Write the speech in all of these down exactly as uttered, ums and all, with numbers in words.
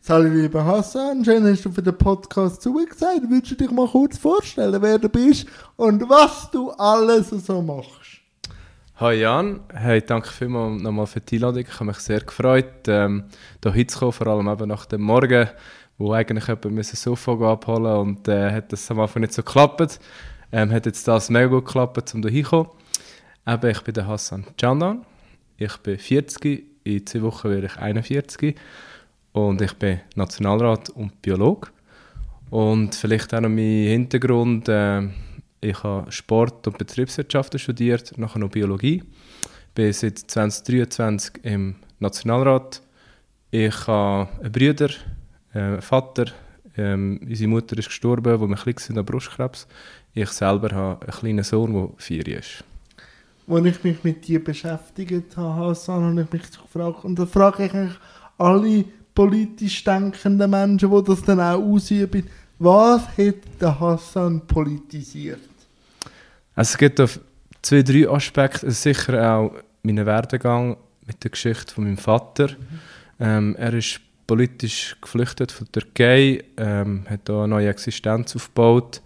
Hallo lieber Hassan, schön hast du für den Podcast zugesagt. Würdest du dich mal kurz vorstellen, wer du bist und was du alles so machst? Hi Jan, hey, danke vielmals nochmal für die Einladung. Ich habe mich sehr gefreut, ähm, hier hinzukommen, vor allem eben nach dem Morgen, wo eigentlich jemand das Sofa abholen und äh, hat das am Anfang nicht so geklappt. Ähm, hat jetzt das mega gut geklappt, um hier hinzukommen. Eben, ich bin der Hassan Candan, ich bin vierzig, in zwei Wochen werde ich einundvierzig und ich bin Nationalrat und Biologe. Und vielleicht auch noch mein Hintergrund, äh, ich habe Sport- und Betriebswirtschaft studiert, nachher noch Biologie. Ich bin seit zwanzig dreiundzwanzig im Nationalrat. Ich habe einen Bruder, äh, einen Vater. Ähm, unsere Mutter ist gestorben, als wir klein waren, an Brustkrebs. Ich selber habe einen kleinen Sohn, der vier ist. Als ich mich mit dir beschäftigt habe, Hassan, habe ich mich gefragt, und da frage ich eigentlich alle politisch denkenden Menschen, die das dann auch ausüben, was hat der Hassan politisiert? Also es gibt auf zwei, drei Aspekte. Also sicher auch meinen Werdegang mit der Geschichte von meinem Vater. Mhm. Ähm, er ist politisch geflüchtet von der Türkei, ähm, hat hier eine neue Existenz aufgebaut.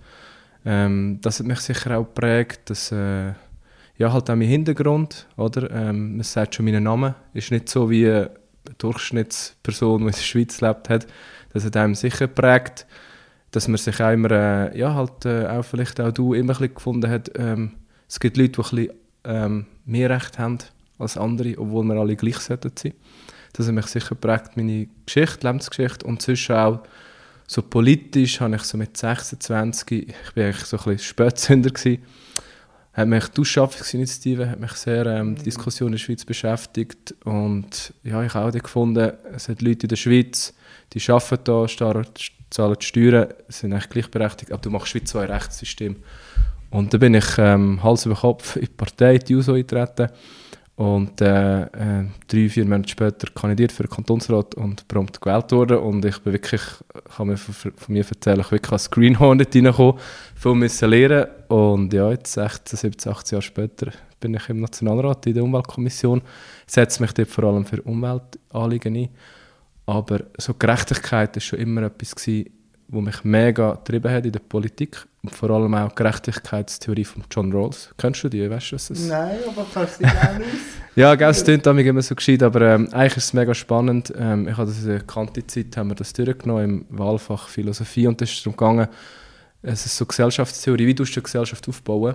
Ähm, das hat mich sicher auch geprägt, dass äh, ja, halt auch mein Hintergrund, oder? Ähm, man sagt schon, mein Name ist nicht so wie eine Durchschnittsperson, die in der Schweiz lebt hat. Das hat einem sicher geprägt, dass man sich auch immer, äh, ja halt äh, auch vielleicht auch du immer ein bisschen gefunden hat, ähm, es gibt Leute, die ein bisschen ähm, mehr Recht haben als andere, obwohl wir alle gleich sollten sein. Das hat mich sicher geprägt, meine Geschichte, Lebensgeschichte, und sonst auch so politisch habe ich so mit sechsundzwanzig, ich war eigentlich so ein bisschen Spätzünder gewesen, hat mich die Ausschaffungsinitiative, hat mich sehr ähm, die Diskussion in der Schweiz beschäftigt, und ja, ich habe auch gefunden, es hat Leute in der Schweiz, die arbeiten da, zahlen die Steuern, sind eigentlich gleichberechtigt, aber du machst wie zwei Rechtssysteme. Und da bin ich ähm, Hals über Kopf in die Partei, die U S O, eingetreten, und äh, äh, drei, vier Monate später kandidiert für den Kantonsrat und prompt gewählt worden. Und ich bin wirklich, kann mir von, von mir erzählen, ich wirklich als Greenhorn nicht reingekommen, viel müssen lernen. Und ja, jetzt sechzehn, siebzehn, achtzehn Jahre später bin ich im Nationalrat in der Umweltkommission, setze mich dort vor allem für Umweltanliegen ein. Aber so Gerechtigkeit war schon immer etwas gewesen, was mich mega getrieben hat in der Politik. Und vor allem auch die Gerechtigkeitstheorie von John Rawls. Kennst du die? Weißt du, was das ist? Nein, aber kannst du dich gerne aus? Ja, gell, es klingt immer so gescheit, aber ähm, eigentlich ist es mega spannend. Ähm, ich habe das in der Kante-Zeit haben wir das durchgenommen im Wahlfach Philosophie, und es ist darum gegangen, es ist so Gesellschaftstheorie, wie du eine Gesellschaft aufbauen.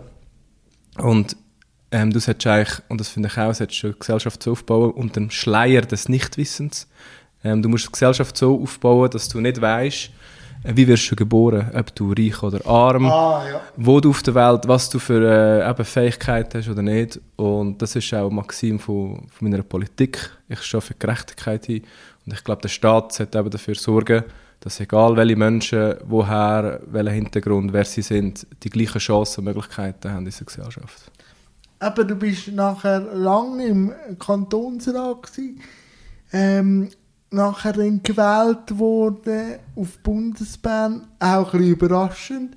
Und ähm, du solltest eigentlich, und das finde ich auch, solltest eine Gesellschaft so aufbauen unter dem Schleier des Nichtwissens. Ähm, du musst die Gesellschaft so aufbauen, dass du nicht weißt, wie wirst du geboren, ob du reich oder arm, ah, ja. wo du auf der Welt, was du für äh, eben Fähigkeiten hast oder nicht. Und das ist auch Maxim von, von meiner Politik. Ich stehe für Gerechtigkeit ein, und ich glaube, der Staat sollte eben dafür sorgen, dass egal welche Menschen, woher, welchen Hintergrund, wer sie sind, die gleichen Chancen und Möglichkeiten haben in dieser Gesellschaft. Aber du bist nachher lange im Kantonsrat gewesen. Ähm, nachher dann gewählt worden auf Bundesbahn, auch ein bisschen überraschend.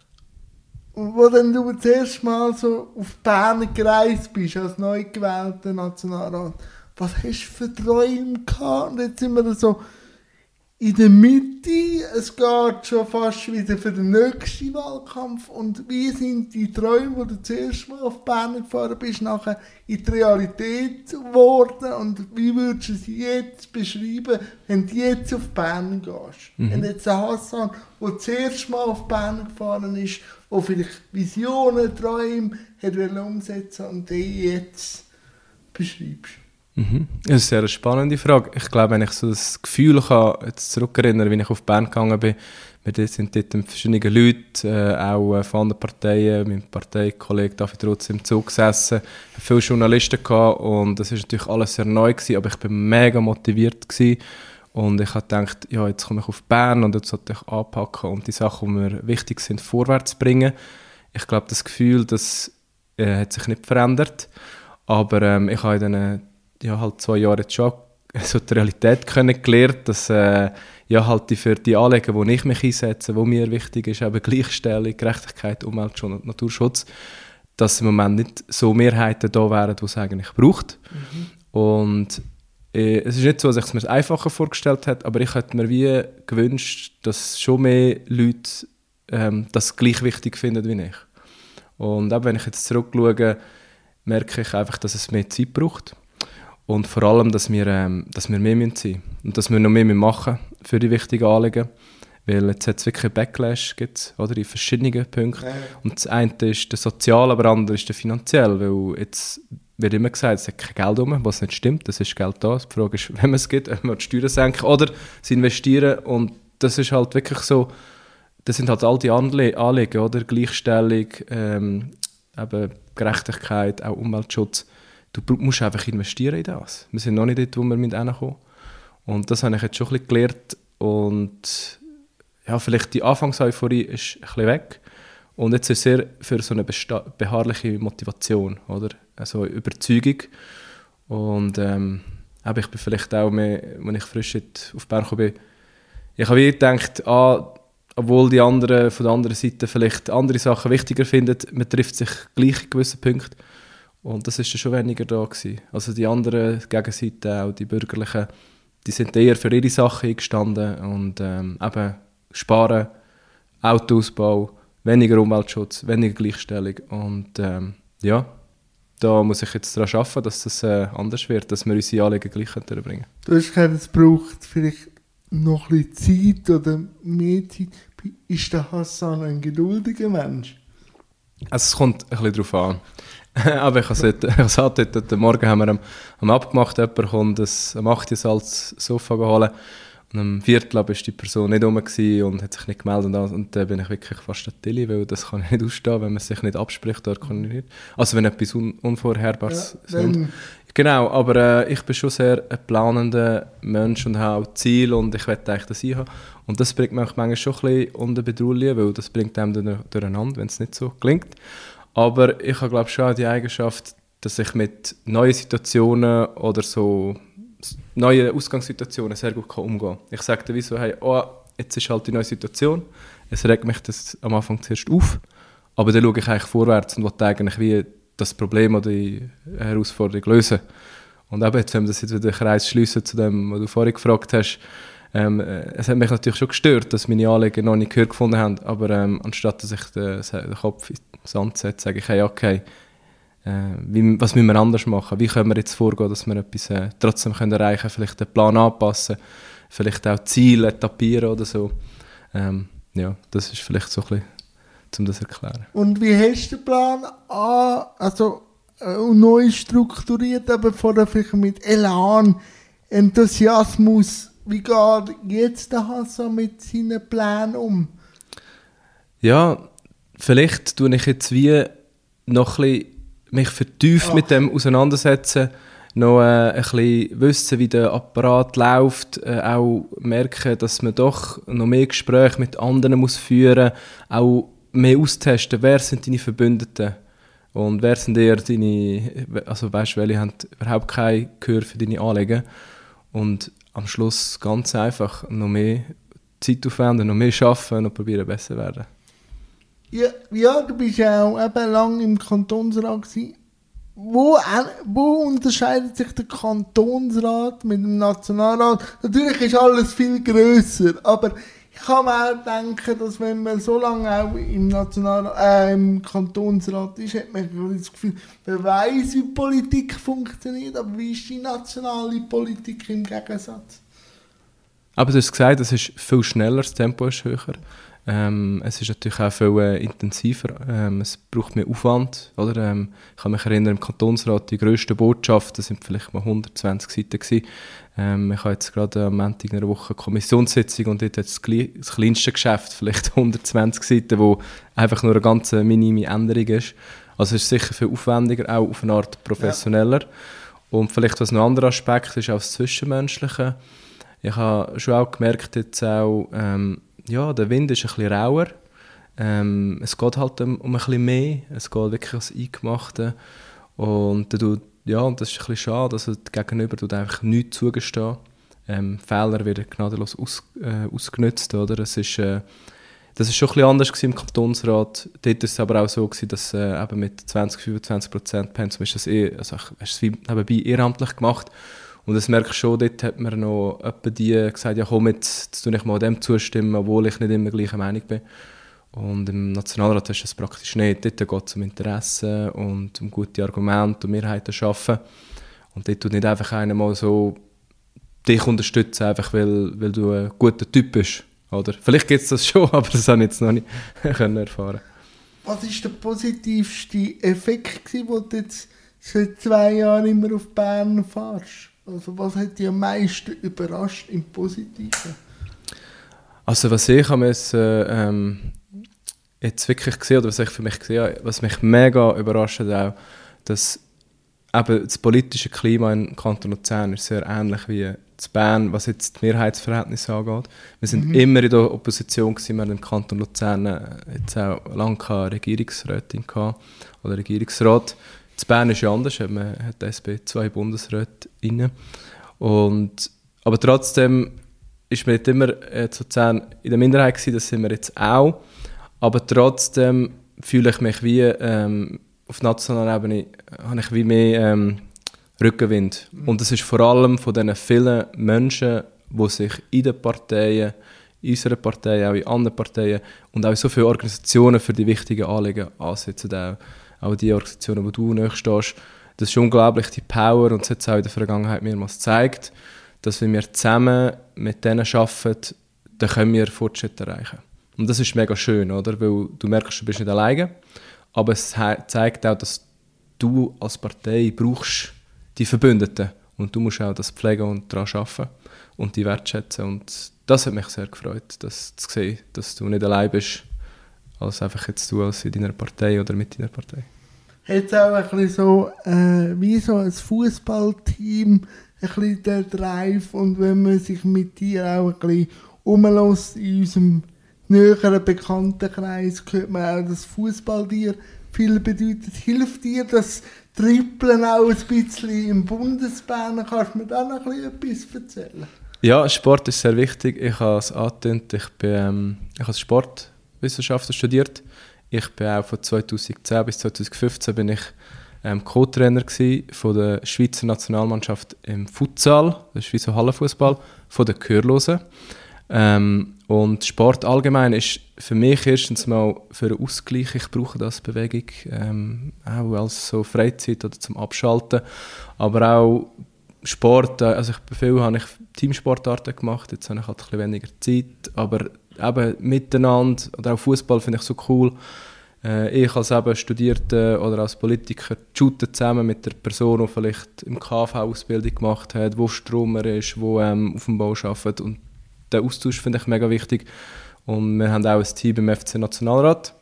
Und wo dann du das erste Mal so auf Bern gereist bist, als neu gewählter Nationalrat, was hast du für Träume gehabt? Und jetzt sind wir so in der Mitte, es geht schon fast wieder für den nächsten Wahlkampf. Und wie sind die Träume, wo du zuerst mal auf Bern gefahren bist, nachher in die Realität geworden? Und wie würdest du sie jetzt beschreiben, wenn du jetzt auf Bern gehst? Mhm. Wenn jetzt der Hassan, der zuerst mal auf Bern gefahren ist, der vielleicht Visionen, Träume hat umsetzen und die jetzt beschreibst? Mhm. Das ist eine sehr spannende Frage. Ich glaube, wenn ich so das Gefühl kann, jetzt zurückerinnere, wie ich auf Bern gegangen bin, wir sind dort verschiedene Leute, äh, auch von anderen Parteien, mein Parteikollege David Rutz im Zug gesessen, viele Journalisten gehabt, und das war natürlich alles sehr neu gewesen, aber ich war mega motiviert gewesen, und ich habe gedacht, ja, jetzt komme ich auf Bern und jetzt sollte ich anpacken und die Sachen, die mir wichtig sind, vorwärts bringen. Ich glaube, das Gefühl, das äh, hat sich nicht verändert, aber ähm, ich habe in diesen ja, halt zwei Jahre jetzt schon so die Realität kennengelernt, dass äh, ja, halt die für die Anliegen, wo ich mich einsetze, wo mir wichtig ist, eben Gleichstellung, Gerechtigkeit, Umweltschutz und Naturschutz, dass im Moment nicht so Mehrheiten da wären, die es eigentlich braucht. Mhm. Und äh, es ist nicht so, dass ich es mir einfacher vorgestellt habe, aber ich hätte mir wie gewünscht, dass schon mehr Leute ähm, das gleich wichtig finden wie ich. Und auch wenn ich jetzt zurückschaue, merke ich einfach, dass es mehr Zeit braucht. Und vor allem, dass wir, ähm, dass wir mehr sein müssen. Und dass wir noch mehr machen für die wichtigen Anliegen. Weil jetzt hat es wirklich einen Backlash gibt, oder, in verschiedenen Punkten. Ja. Und das eine ist der soziale, aber das andere ist der finanziell. Weil jetzt wird immer gesagt, es hat kein Geld rum, was nicht stimmt. Es ist Geld da. Die Frage ist, wenn man es gibt, ob man die Steuern senken oder sie investieren. Und das ist halt wirklich so, das sind halt all die Anle- Anliegen, oder? Gleichstellung, ähm, eben Gerechtigkeit, auch Umweltschutz. Du musst einfach investieren in das. Wir sind noch nicht dort, wo wir hinkommen müssen. Und das habe ich jetzt schon ein bisschen gelernt. Und ja, vielleicht die Anfangseuphorie ist ein bisschen weg. Und jetzt ist es sehr für so eine besta- beharrliche Motivation, oder? Also Überzeugung. Und ähm, ich bin vielleicht auch mehr, wenn ich frisch auf Bern bin, ich habe wie gedacht, ah, obwohl die anderen von der anderen Seite vielleicht andere Sachen wichtiger finden, man trifft sich gleich in gewissen Punkten. Und das war schon weniger da gewesen. Also die anderen Gegenseite, auch die Bürgerlichen, die sind eher für ihre Sachen eingestanden und ähm, eben sparen, Autoausbau, weniger Umweltschutz, weniger Gleichstellung. Und ähm, ja, da muss ich jetzt daran arbeiten, dass das äh, anders wird, dass wir unsere Anliegen gleich durchbringen können. Du hast gesagt, es braucht vielleicht noch ein bisschen Zeit oder mehr Zeit. Ist der Hassan ein geduldiger Mensch? Also es kommt ein bisschen darauf an. Aber ich habe es heute, heute Morgen haben wir am, am abgemacht, jemand kommt das, am acht Uhr als Sofa geholt. Und am Viertel war die Person nicht rum und hat sich nicht gemeldet. Und dann bin ich wirklich fast ein Tilly, weil das kann ich nicht ausstehen, wenn man sich nicht abspricht, dort kann ich nicht. Also wenn etwas un- Unvorherbares ja, ist. Genau, aber äh, ich bin schon sehr ein planender Mensch und habe Ziele und ich möchte eigentlich das haben. Und das bringt mich manchmal schon ein bisschen unter Bedrohung, weil das bringt einem durcheinander, wenn es nicht so gelingt. Aber ich habe, glaube ich, schon auch die Eigenschaft, dass ich mit neuen Situationen oder so neuen Ausgangssituationen sehr gut umgehen kann. Ich sage dann wie so, hey, oh, jetzt ist halt die neue Situation, es regt mich das am Anfang zuerst auf, aber dann schaue ich eigentlich vorwärts und will eigentlich wie das Problem oder die Herausforderung lösen. Und eben, jetzt, wenn wir das jetzt wieder den Kreis schliessen zu dem, was du vorhin gefragt hast, ähm, es hat mich natürlich schon gestört, dass meine Anliegen noch nicht Gehör gefunden haben, aber ähm, anstatt dass ich den, den Kopf in den Sand setze, sage ich, hey, okay, äh, wie, was müssen wir anders machen? Wie können wir jetzt vorgehen, dass wir etwas äh, trotzdem können erreichen können? Vielleicht den Plan anpassen, vielleicht auch Ziele etablieren oder so. Ähm, ja, das ist vielleicht so ein bisschen, um das zu erklären. Und wie hast du den Plan an, also äh, neu strukturiert, aber vorher vielleicht mit Elan, Enthusiasmus? Wie geht jetzt der Hassan mit seinen Plänen um? Ja, vielleicht tue ich jetzt wie noch ein bisschen mich vertieft Ach. mit dem auseinandersetzen, noch äh, ein bisschen wissen, wie der Apparat läuft, äh, auch merken, dass man doch noch mehr Gespräche mit anderen muss führen, auch mehr austesten, wer sind deine Verbündeten und wer sind eher deine, also weißt du, welche haben überhaupt kein Gehör für deine Anliegen und am Schluss ganz einfach noch mehr Zeit aufwenden, noch mehr arbeiten und probieren besser zu werden. Ja, ja, du bist ja auch eben lange im Kantonsrat gewesen. Wo, wo unterscheidet sich der Kantonsrat mit dem Nationalrat? Natürlich ist alles viel grösser, aber ich kann mir auch denken, dass wenn man so lange auch im, Nationalrat, äh, im Kantonsrat ist, hat man das Gefühl, man weiss, wie Politik funktioniert, aber wie ist die nationale Politik im Gegensatz? Aber du hast gesagt, es ist viel schneller, das Tempo ist höher. Ähm, es ist natürlich auch viel äh, intensiver, ähm, es braucht mehr Aufwand. Oder? Ähm, ich kann mich erinnern, im Kantonsrat die grössten Botschaften sind vielleicht mal hundertzwanzig Seiten gewesen. Ähm, ich habe jetzt gerade am Montag in einer Woche eine Kommissionssitzung und dort hat das, das kleinste Geschäft vielleicht hundertzwanzig Seiten, wo einfach nur eine ganz minime Änderung ist. Also es ist sicher viel aufwendiger, auch auf eine Art professioneller. Ja. Und vielleicht was noch ein anderer Aspekt ist auch das Zwischenmenschliche. Ich habe schon auch gemerkt, jetzt auch, ähm, ja, der Wind ist ein bisschen rauer. Ähm, es geht halt um, um ein bisschen mehr. Es geht wirklich als Eingemachte. Und, du, ja, und das ist ein bisschen schade. Also, Gegenüber tut einfach nichts zugestehen. Ähm, Fehler werden gnadenlos aus, äh, ausgenutzt. Oder? Es ist, äh, das war schon ein bisschen anders im Kantonsrat. Dort war es aber auch so, gewesen, dass äh, eben mit zwanzig bis fünfundzwanzig Prozent Pensum ist das eh, also ich habe es wie nebenbei ehrenamtlich gemacht. Und das merke ich schon, dort hat mir noch jemand die gesagt, ja komm, jetzt, jetzt tue ich mal dem zustimmen, obwohl ich nicht immer gleicher Meinung bin. Und im Nationalrat hast du das praktisch nicht. Dort geht es um Interessen und um gute Argumente und Mehrheiten schaffen. Und dort tut nicht einfach einer mal so dich unterstützen, einfach weil, weil du ein guter Typ bist. Oder? Vielleicht gibt es das schon, aber das habe ich jetzt noch nicht können erfahren. Was war der positivste Effekt, den du jetzt seit zwei Jahren immer auf Bern fährst? Also was hat dich am meisten überrascht im Positiven? Also was ich habe ähm, jetzt wirklich gesehen, oder was ich für mich gesehen habe, was mich mega überrascht hat, auch, dass eben das politische Klima im Kanton Luzern ist sehr ähnlich wie in Bern, was jetzt die Mehrheitsverhältnisse angeht. Wir sind mhm. immer in der Opposition gewesen, wir haben im Kanton Luzern jetzt auch lange eine Regierungsrätin gehabt, oder Regierungsrat. In Bern ist ja anders, man hat die S P zwei Bundesräte inne. Und, aber trotzdem ist man nicht immer äh, in Luzern in der Minderheit gewesen, das sind wir jetzt auch. Aber trotzdem fühle ich mich wie, ähm, auf nationaler Ebene habe ich wie mehr ähm, Rückenwind. Mhm. Und das ist vor allem von diesen vielen Menschen, die sich in den Parteien, in unserer Partei, auch in anderen Parteien und auch in so viele Organisationen für die wichtigen Anliegen ansetzen. Auch, auch die Organisationen, wo du nahe stehst. Das ist unglaublich, die Power, und das hat es auch in der Vergangenheit mehrmals gezeigt, dass wenn wir zusammen mit denen arbeiten, dann können wir Fortschritte erreichen. Und das ist mega schön, oder? Weil du merkst, du bist nicht alleine, aber es zeigt auch, dass du als Partei brauchst die Verbündeten und du musst auch das pflegen und daran arbeiten und die wertschätzen. Und das hat mich sehr gefreut, das zu sehen, dass du nicht allein bist, als einfach jetzt du als in deiner Partei oder mit deiner Partei. Hat es auch ein bisschen so, äh, wie so ein Fußballteam, ein bisschen der Drive, und wenn man sich mit dir auch ein bisschen umlässt in unserem näheren Bekanntenkreis, hört man auch, dass Fußball dir viel bedeutet. Hilft dir das Trippeln auch ein bisschen im Bundesbahn? Kannst du mir da noch ein bisschen etwas erzählen? Ja, Sport ist sehr wichtig. Ich habe es angetönt, ich, bin, ähm, ich habe Sportwissenschaften studiert. Ich bin auch von zweitausendzehn bis zweitausendfünfzehn bin ich ähm, Co-Trainer von der Schweizer Nationalmannschaft im Futsal, das ist wie so Hallenfußball, von den Gehörlosen. Ähm, und Sport allgemein ist für mich erstens mal für einen Ausgleich. Ich brauche das Bewegung, ähm, auch als so Freizeit oder zum Abschalten. Aber auch Sport, also ich bin viel habe ich Teamsportarten gemacht, jetzt habe ich halt ein bisschen weniger Zeit, aber eben miteinander, oder auch Fußball finde ich so cool. Äh, ich als eben Studierter oder als Politiker shooten zusammen mit der Person, die vielleicht im K V-Ausbildung gemacht hat, wo Stromer ist, wo ähm, auf dem Bau arbeitet, und der Austausch finde ich mega wichtig. Und wir haben auch ein Team im F C Nationalrat.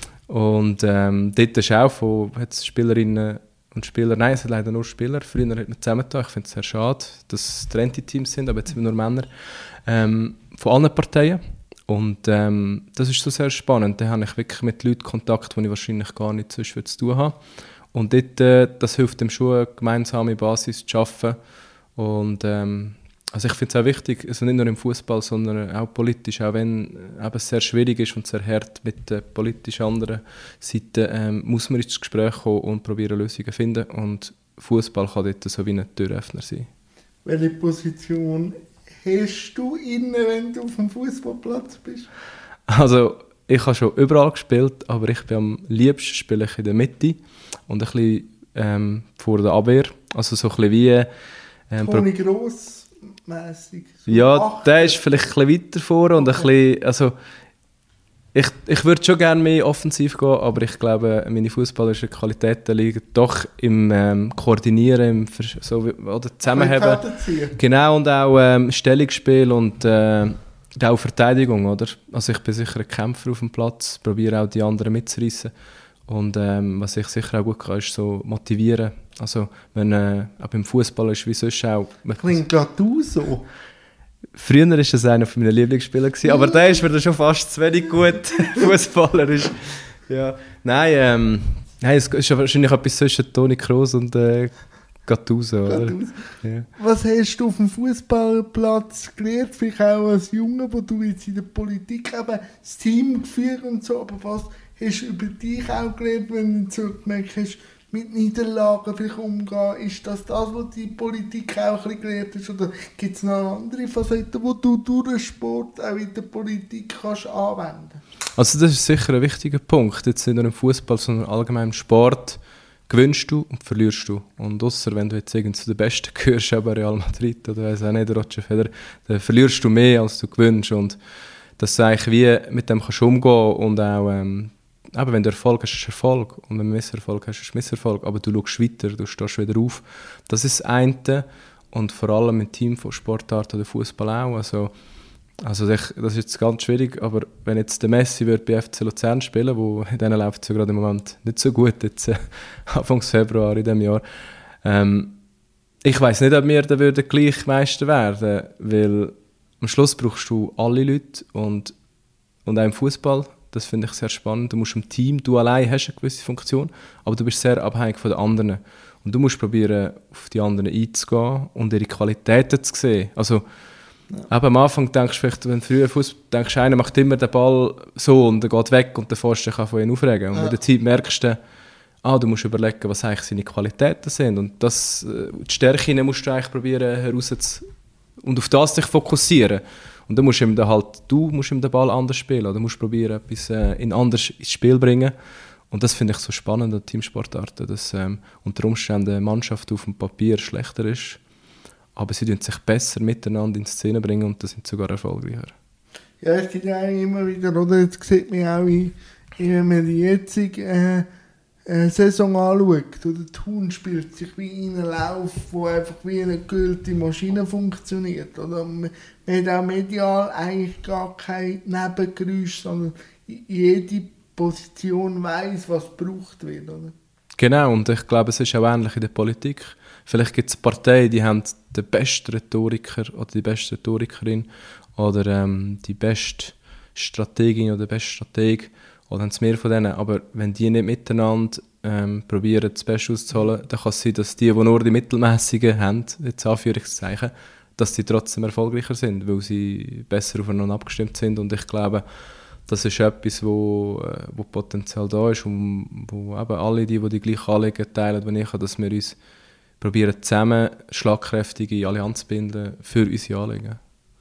Und ähm, dort ist auch von hat's Spielerinnen und Spieler, nein, es hat leider nur Spieler. Früher hat man zusammengetan. Ich finde es sehr schade, dass es getrennte Teams sind, aber jetzt sind wir nur Männer. Ähm, von allen Parteien. Und ähm, das ist so sehr spannend. Da habe ich wirklich mit Leuten Kontakt, die ich wahrscheinlich gar nicht sonst zu tun habe. Und dort, äh, das hilft dem schon, eine gemeinsame Basis zu schaffen. Und ähm, also ich finde es auch wichtig, also nicht nur im Fußball, sondern auch politisch, auch wenn äh, es sehr schwierig ist und sehr hart mit der politisch anderen Seite, ähm, muss man ins Gespräch kommen und probieren, Lösungen zu finden. Und Fußball kann dort so wie ein Türöffner sein. Welche Position hast du inne, wenn du auf dem Fußballplatz bist? Also ich habe schon überall gespielt, aber ich bin am liebsten spiele ich in der Mitte und ein bisschen ähm, vor der Abwehr. Also so ein bisschen wie... Ähm, Toni Gross mäßig. So ja, acht. der ist vielleicht ein bisschen weiter vor und okay. ein bisschen... Also, ich, ich würde schon gerne mehr offensiv gehen, aber ich glaube, meine fußballerischen Qualitäten liegen doch im ähm, Koordinieren, im so, oder Zusammenheben. Genau, und auch ähm, Stellungsspiel und äh, auch Verteidigung, oder? Also ich bin sicher ein Kämpfer auf dem Platz, probiere auch die anderen mitzureissen. Und ähm, was ich sicher auch gut kann, ist so motivieren. Also wenn äh, auch beim Fußball ist wie sonst auch... Klingt gerade du so. Früher war das einer meiner Lieblingsspieler, gewesen, aber der ist mir schon fast zu wenig gut fußballerisch. Ja. Nein, ähm, nein, es ist wahrscheinlich etwas zwischen Toni Kroos und äh, Gattuso. Gattuso. Ja. Was hast du auf dem Fußballplatz gelernt? Vielleicht auch als Junge, wo du jetzt in der Politik eben das Team geführt und so, aber was hast du über dich auch gelernt, wenn du so gemerkt hast, mit Niederlagen vielleicht umgehen? Ist das das, was die Politik auch ein bisschen gelernt ist? Oder gibt es noch andere Facetten, die du durch den Sport auch in der Politik kannst anwenden? Also das ist sicher ein wichtiger Punkt. Jetzt nicht nur im Fußball, sondern allgemein im Sport. Gewinnst du und verlierst du. Und ausser wenn du jetzt irgendwie zu den Besten gehörst, aber Real Madrid oder weiss auch nicht, Roger Federer, dann verlierst du mehr, als du gewinnst. Und dass du eigentlich wie mit dem kannst umgehen und auch, ähm, eben, wenn du Erfolg hast, ist Erfolg. Und wenn du Misserfolg hast, ist Misserfolg. Aber du schaust weiter, du stehst wieder auf. Das ist das eine. Und vor allem im Team von Sportarten oder Fußball auch. Also, also ich, das ist jetzt ganz schwierig, aber wenn jetzt der Messi wird bei F C Luzern spielen, wo denen läuft es ja gerade im Moment nicht so gut, jetzt äh, Anfang Februar in diesem Jahr, ähm, ich weiss nicht, ob wir dann würden gleich Meister werden, weil am Schluss brauchst du alle Leute und, und auch im Fußball, das finde ich sehr spannend, du musst im Team, du allein hast eine gewisse Funktion, aber du bist sehr abhängig von den anderen und du musst probieren, auf die anderen einzugehen und ihre Qualitäten zu sehen, also ja. Aber am Anfang denkst du vielleicht, wenn du früher Fußball denkst, einer macht immer den Ball so und er geht weg und der Vorste kann von ihm aufregen. Und ja. Mit der Zeit merkst du, ah, du musst überlegen, was eigentlich seine Qualitäten sind. Und das, die Stärken musst du eigentlich probieren herauszu und auf das dich fokussieren. Und dann musst du ihm dann halt, du musst ihm den Ball anders spielen oder musst probieren, etwas äh, in anders ins Spiel bringen. Und das finde ich so spannend an Teamsportarten, dass ähm, unter Umständen eine Mannschaft auf dem Papier schlechter ist, aber sie tun sich besser miteinander in Szene bringen und das sind sogar erfolgreicher. Ja, es gibt ja immer wieder, oder? Jetzt sieht man auch, in, wenn man die jetzige äh, äh, Saison anschaut, oder Thun spielt sich wie in einen Lauf, wo einfach wie eine geölte Maschine funktioniert. Oder? Man, man hat auch medial eigentlich gar kein Nebengeräusch, sondern jede Position weiss, was gebraucht wird. Oder? Genau, und ich glaube, es ist auch ähnlich in der Politik. Vielleicht gibt es Parteien, die haben den besten Rhetoriker oder die beste Rhetorikerin oder ähm, die beste Strategin oder den besten Strateg oder haben es mehr von denen. Aber wenn die nicht miteinander ähm, probieren, das Beste auszuholen, dann kann es sein, dass die, die nur die Mittelmäßigen haben, jetzt Anführungszeichen, dass die trotzdem erfolgreicher sind, weil sie besser aufeinander abgestimmt sind. Und ich glaube, das ist etwas, wo, äh, wo Potenzial da ist und wo eben alle, die, die die gleichen Anliegen teilen, wie ich, dass wir uns probieren zusammen schlagkräftige Allianz zu bilden für unsere Anliegen.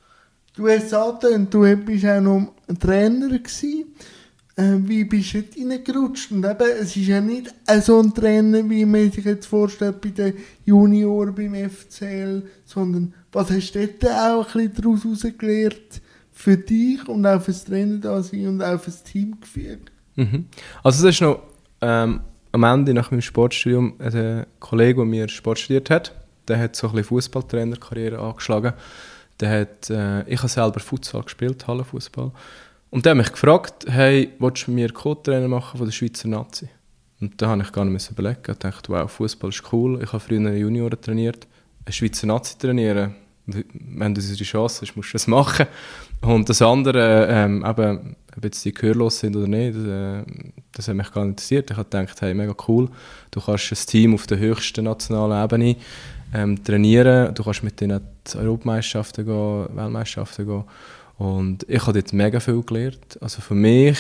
Du hast gesagt, du bist auch noch ein Trainer gewesen. Äh, wie bist du dort reingerutscht? Und eben, es ist ja nicht so ein Trainer, wie man sich jetzt vorstellt bei den Junioren beim F C L, sondern was hast du dort auch ein bisschen daraus herausgelernt für dich und auch fürs Trainer da sein und auch fürs Teamgefühl? Mhm. Also das ist noch ähm, am Ende nach meinem Sportstudium ein Kollege, der mir Sport studiert hat, der hat so ein bisschen Fußballtrainerkarriere angeschlagen. Der hat, äh, ich habe selber Futsal gespielt, Hallenfußball. Und der hat mich gefragt, hey, willst du mir Co-Trainer machen von der Schweizer Nazi? Und da habe ich gar nicht überlegen. Ich dachte, wow, Fußball ist cool. Ich habe früher Junioren trainiert. Eine Schweizer Nazi trainieren, wenn du diese Chance hast, musst du das machen. Und das andere, ähm, eben, ob jetzt die gehörlos sind oder nicht, das, äh, das hat mich gar nicht interessiert. Ich habe gedacht, hey, mega cool, du kannst ein Team auf der höchsten nationalen Ebene ähm, trainieren, du kannst mit denen die Europameisterschaften gehen, Weltmeisterschaften gehen. Und ich habe dort mega viel gelernt. Also für mich,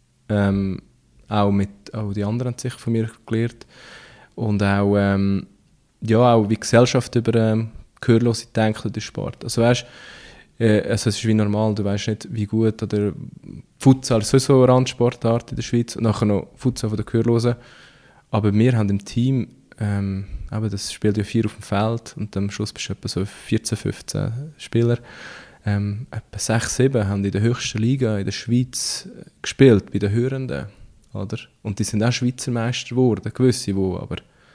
ähm, auch, mit, auch die anderen haben sich von mir gelernt. Und auch, ähm, ja, auch wie die Gesellschaft über ähm, Gehörlose denkt oder Sport. Also weißt, äh, also es ist wie normal, du weißt nicht, wie gut, oder Futsal ist sowieso eine Randsportart in der Schweiz und nachher noch Futsal von den Gehörlosen. Aber wir haben im Team, ähm, eben, das spielt ja vier auf dem Feld und am Schluss bist du etwa so vierzehn, fünfzehn Spieler. Ähm, etwa sechs, sieben haben in der höchsten Liga in der Schweiz gespielt, bei den Hörenden. Oder? Und die sind auch Schweizer Meister geworden, gewisse, die aber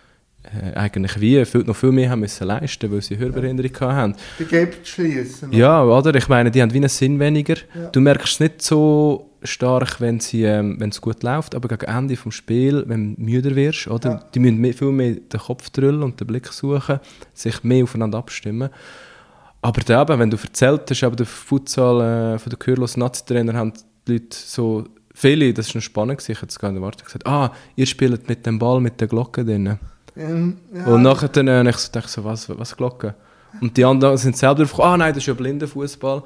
äh, eigentlich wie viel, noch viel mehr haben müssen leisten, weil sie Hörbehinderung ja. hatten. Die Gap schließen. Ja, oder? Ich meine, die haben wie einen Sinn weniger. Ja. Du merkst es nicht so stark, wenn sie, ähm, wenn es gut läuft, aber gegen Ende des Spiels, wenn du müder wirst, oder? Ja. Die müssen mehr, viel mehr den Kopf drüllen und den Blick suchen, sich mehr aufeinander abstimmen. Aber da eben, wenn du erzählt hast, aber der Futsal äh, von den gehörlosen Nazi-Trainer haben die Leute so, viele, das war noch spannend, ich hätte es gar nicht erwartet, gesagt, ah, ihr spielt mit dem Ball, mit der Glocke drin. Ähm, ja. Und nachher dann, äh, ich so, dachte so, was, was Glocke? Und die anderen sind selber drauf, ah nein, das ist ja Blindenfußball.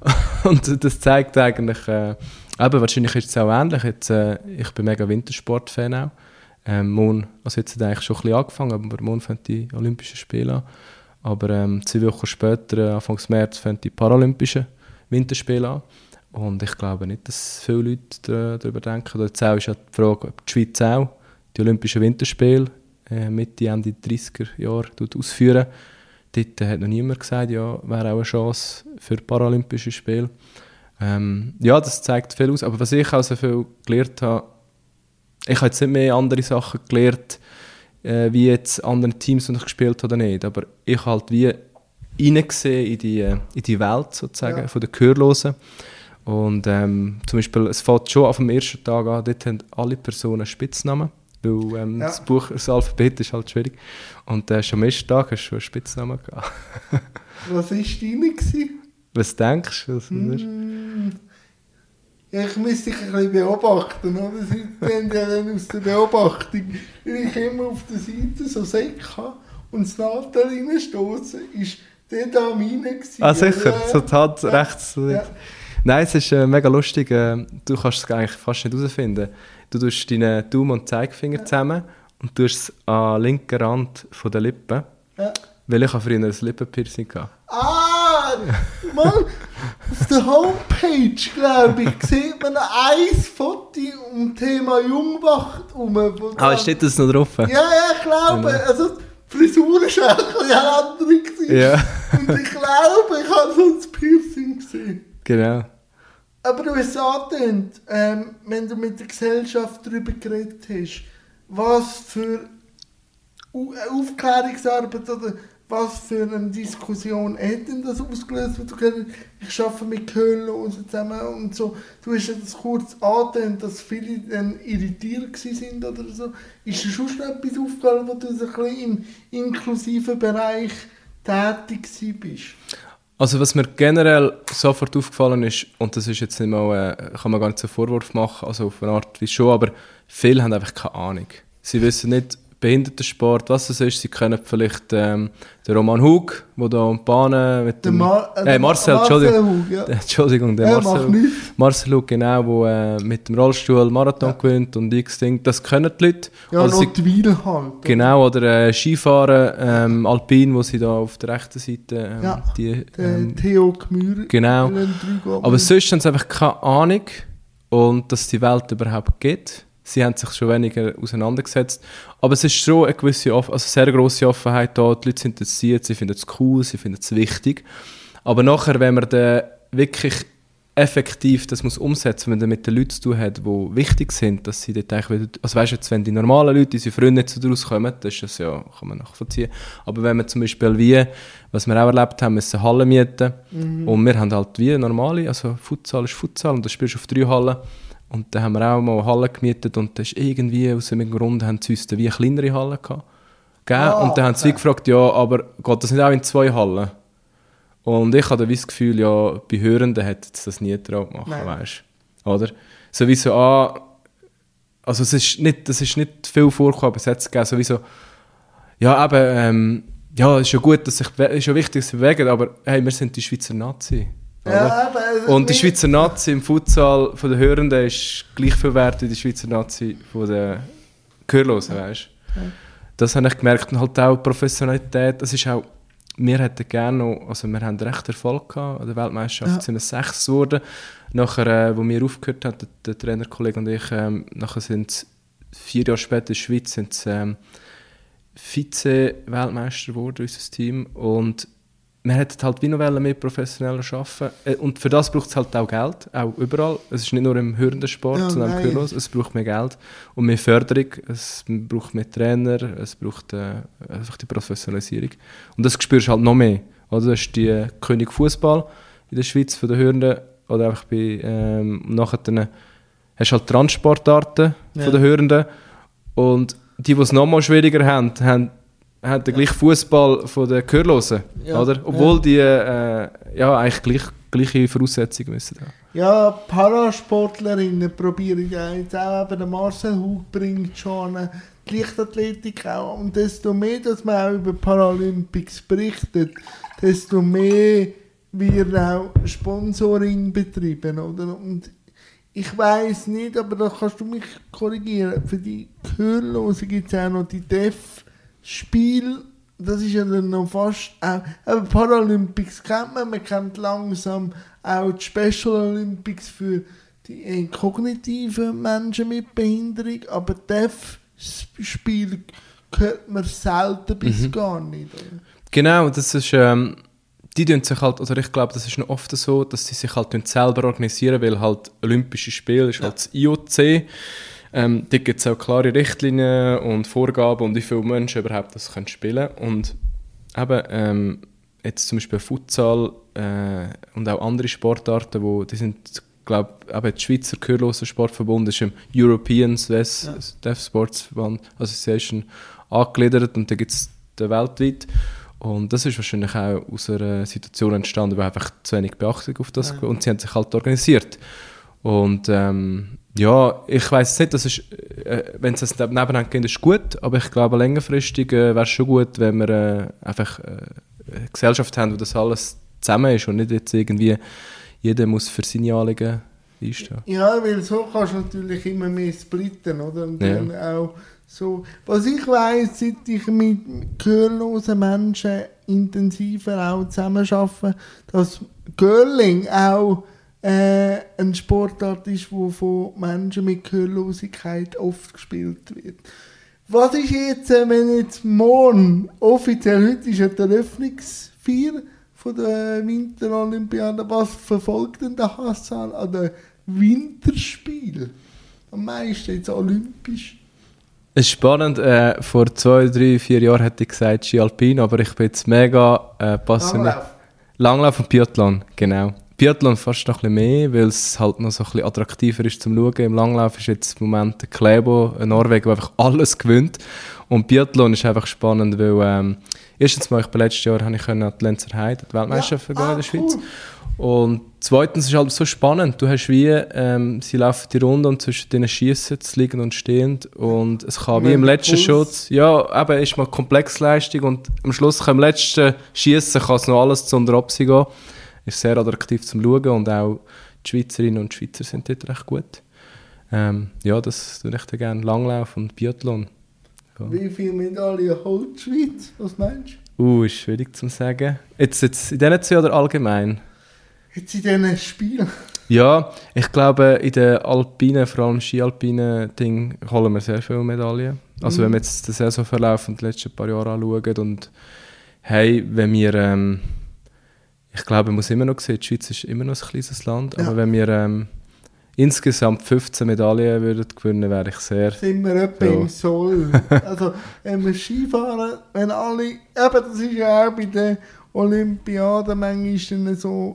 Und das zeigt eigentlich, äh, eben, wahrscheinlich ist es auch ähnlich, jetzt, äh, ich bin mega Wintersport-Fan auch. Ähm, morgen, also jetzt hat eigentlich schon ein bisschen angefangen, aber morgen fängt die Olympischen Spiele an. Aber ähm, zwei Wochen später, äh, Anfang März, fängt die Paralympischen Winterspiele an. Und ich glaube nicht, dass viele Leute darüber denken. Jetzt auch ist ja die Frage, ob die Schweiz auch die Olympischen Winterspiele äh, Mitte, Ende dreißiger Jahre ausführen. Dort hat noch niemand gesagt, ja, wäre auch eine Chance für Paralympische Spiele. Ähm, ja, das zeigt viel aus. Aber was ich auch so viel gelernt habe, ich habe jetzt nicht mehr andere Sachen gelernt, äh, wie jetzt andere Teams, die ich gespielt habe oder nicht. Aber ich habe halt wie reingesehen in die, in die Welt sozusagen, ja. von den Gehörlosen. Und ähm, zum Beispiel, es fängt schon auf dem ersten Tag an, dort haben alle Personen Spitznamen. Weil ähm, ja. das Buch, das Alphabet ist halt schwierig. Und äh, schon am ersten Tag hast du schon einen Spitznamen gehabt. Was war deine? Was denkst du? Was mm. Ja, ich müsste dich ein bisschen beobachten, oder? Sie haben ja dann aus der Beobachtung, wenn ich immer auf der Seite so Säcke habe und das Nadel reinstosse, ist der da meine. Ah, sicher? Ja. So die Hand ja. rechts. Ja. Nein, es ist äh, mega lustig. Äh, du kannst es eigentlich fast nicht herausfinden. Du tust deinen Daumen und Zeigefinger ja. zusammen und tust es am linken Rand von der Lippe. Ja. Weil ich früher ein Lippenpiercing hatte. Ah! Mann! Auf der Homepage, glaube ich, sieht man ein Foto um das Thema Jungwacht herum. Ah, steht das noch drauf? Ja, ja, ich glaube. Ja. Also, die Frisur war auch ein bisschen andere. Ja. Und ich glaube, ich habe so ein Piercing gesehen. Genau. Aber du hast es angetönt, ähm, wenn du mit der Gesellschaft darüber geredet hast, was für Aufklärungsarbeit oder was für eine Diskussion hat denn das ausgelöst? Du kannst, ich arbeite mit Gehörlosen zusammen und so. Du hast das kurz angetönt, dass viele dann irritiert waren oder so. Ist dir schon etwas aufgefallen, wo du so ein bisschen im inklusiven Bereich tätig bist? Also was mir generell sofort aufgefallen ist, und das ist jetzt nicht mal, äh, kann man gar nicht so einen Vorwurf machen, also auf eine Art wie schon, aber viele haben einfach keine Ahnung. Sie wissen nicht, Behindertensport, was es ist. Sie kennen vielleicht ähm, den Roman Hug, der da um die Bahnen mit dem... Mar- äh, äh, Marcel, Entschuldigung. Marcel Hug, ja. Entschuldigung, der ja, Marcel Hug. Marcel Hug, genau, der äh, mit dem Rollstuhl Marathon ja. gewinnt und x Ding. Das können die Leute. Ja, also noch die Weil halt. Genau, oder äh, Skifahren, ähm, Alpin, wo sie da auf der rechten Seite... Ähm, ja, die, der ähm, Theo Gmür. Genau. Aber sonst haben sie einfach keine Ahnung, und dass es die Welt überhaupt gibt. Sie haben sich schon weniger auseinandergesetzt. Aber es ist schon eine gewisse, also eine sehr grosse Offenheit da. Die Leute sind interessiert, sie finden es cool, sie finden es wichtig. Aber nachher, wenn man dann wirklich effektiv das muss umsetzen, wenn man mit den Leuten zu tun hat, die wichtig sind, dass sie dort eigentlich wieder, also weißt du, jetzt, wenn die normalen Leute, unsere Freunde nicht so daraus kommen, das ist das ja, kann man nachvollziehen. Aber wenn man zum Beispiel wie, was wir auch erlebt haben, müssen Hallen mieten. Mhm. Und wir haben halt wie normale, also Futsal ist Futsal und das spielst du auf drei Hallen. Und dann haben wir auch mal Hallen gemietet und das ist irgendwie, aus einem Grund haben sie uns dann wie eine kleinere Halle gehabt. Ah, und dann haben sie okay. gefragt, ja, aber geht das nicht auch in zwei Hallen? Und ich hatte das Gefühl, ja, bei Hörenden hätte es das nie drauf machen, weißt du? Oder? Sowieso, ah, also es ist nicht, das ist nicht viel vorgekommen, aber es hat es gegeben, sowieso, ja, eben, ähm, ja, es ist ja gut, dass sich, ist ja wichtig, dass sie bewegen, aber hey, wir sind die Schweizer Nazi. Ja, aber also und die Schweizer Nazi im Futsal von den Hörenden ist gleich viel wert wie die Schweizer Nazi von den Gehörlosen, weißt du? Ja. Das habe ich gemerkt. Und halt auch Professionalität, das ist auch, wir hätten gerne noch, also wir haben recht Erfolg gehabt an der Weltmeisterschaft, ja. sind wir sechs geworden. Nachher, äh, wo wir aufgehört haben, der, der Trainerkollege und ich, ähm, nachher sind es vier Jahre später in der Schweiz sind es, ähm, Vize-Weltmeister geworden, unser Team. Und wir hätten halt wie noch mehr professioneller arbeiten. Und für das braucht es halt auch Geld, auch überall. Es ist nicht nur im Hörenden-Sport, ja, sondern auch im Gehörlos. Es braucht mehr Geld und mehr Förderung. Es braucht mehr Trainer, es braucht äh, einfach die Professionalisierung. Und das spürst du halt noch mehr. Oder? Das ist die König Fußball in der Schweiz von den Hörenden. Oder einfach bei, ähm, nachher dann hast du halt Transportarten ja. von den Hörenden. Und die, die es noch mal schwieriger haben, haben haben den gleichen Fußball von den Gehörlosen, ja, oder? Obwohl ja. die äh, ja, eigentlich gleich, gleiche Voraussetzungen müssen haben. Ja, Parasportlerinnen probiere ich ja jetzt auch, eben der Marcel Hug bringt schon eine Leichtathletik auch. Und desto mehr, dass man auch über Paralympics berichtet, desto mehr wird auch Sponsoring betrieben, oder? Und ich weiss nicht, aber da kannst du mich korrigieren. Für die Gehörlosen gibt es auch noch die Deaf-Spiele. Das ist ja dann noch fast auch... Aber Paralympics kennt man, man kennt langsam auch die Special Olympics für die äh, kognitiven Menschen mit Behinderung, aber Deaf-Spiele hört man selten bis mhm. gar nicht. Oder? Genau, das ist... Ähm Die tun sich halt, oder ich glaube, das ist noch oft so, dass sie sich halt selber organisieren, weil halt Olympische Spiele ist ja. halt das I O C. Ähm, da gibt es auch klare Richtlinien und Vorgaben und wie viele Menschen überhaupt das können spielen können. Und eben, ähm, jetzt zum Beispiel Futsal äh, und auch andere Sportarten, wo, die sind, glaube ich, eben der Schweizer Gehörlosen Sportverbund ist im European Deaf ja. Sports Association angegliedert und da gibt es weltweit. Und das ist wahrscheinlich auch aus einer Situation entstanden, wo einfach zu wenig Beachtung auf das ja. und sie haben sich halt organisiert. Und ähm, ja, ich weiss nicht, das ist, äh, wenn es das nebeneinander geht, ist gut, aber ich glaube längerfristig äh, wäre es schon gut, wenn wir äh, einfach äh, eine Gesellschaft haben, wo das alles zusammen ist und nicht jetzt irgendwie jeder muss für seine Anliegen einstehen. Ja, weil so kannst du natürlich immer mehr splitten, oder? Und ja. dann auch so, was ich weiss, seit ich mit gehörlosen Menschen intensiver auch zusammenarbeite, dass Girling auch äh, ein Sportart ist, wo von Menschen mit Gehörlosigkeit oft gespielt wird. Was ist jetzt, wenn jetzt morgen, offiziell heute ist ja die Eröffnungsfeier von der Winterolympiade, was verfolgt denn der Hassan an den Winterspielen? Am meisten jetzt olympisch. Es ist spannend, äh, vor zwei, drei, vier Jahren hätte ich gesagt Ski Alpin, aber ich bin jetzt mega äh, passioniert. Langlauf. Langlauf und Biathlon, genau. Biathlon fast noch ein bisschen mehr, weil es halt noch so ein bisschen attraktiver ist zum Schauen. Im Langlauf ist jetzt im Moment der Klæbo, ein Norweger, der einfach alles gewinnt. Und Biathlon ist einfach spannend, weil ähm, erstens mal, ich bin letztes Jahr habe ich an die Lenzer Heide, die Weltmeisterschaft ja, ah, in der Schweiz. Cool. Und zweitens ist es halt so spannend. Du hast wie, ähm, sie laufen die Runde und zwischen denen schiessen, liegend und stehend. Und es kann wie im letzten Schutz, ja, eben ist mal Komplexleistung und am Schluss kann im letzten Schiessen kann es noch alles zu unter Absi gehen. Ist sehr attraktiv zum Schauen und auch die Schweizerinnen und Schweizer sind dort recht gut. Ähm, ja, das tue ich da gerne. Langlauf und Biathlon. Ja. Wie viele Medaillen holt die Schweiz? Was meinst du? Uh, ist schwierig zu sagen. Jetzt, jetzt in diesen zwei oder allgemein? Jetzt in diesen Spielen? Ja, ich glaube, in den alpinen, vor allem ski-alpinen Ding holen wir sehr viele Medaillen. Also mhm. wenn wir jetzt den Saisonverlauf und die letzten paar Jahre anschauen und hey, wenn wir, ähm, ich glaube, man muss immer noch sehen, die Schweiz ist immer noch ein kleines Land, ja. aber wenn wir ähm, insgesamt fünfzehn Medaillen würden gewinnen, wäre ich sehr... Sind wir etwa ja. im Soll. Also wenn wir Skifahren, wenn alle, eben das ist ja auch bei den Olympiaden manchmal so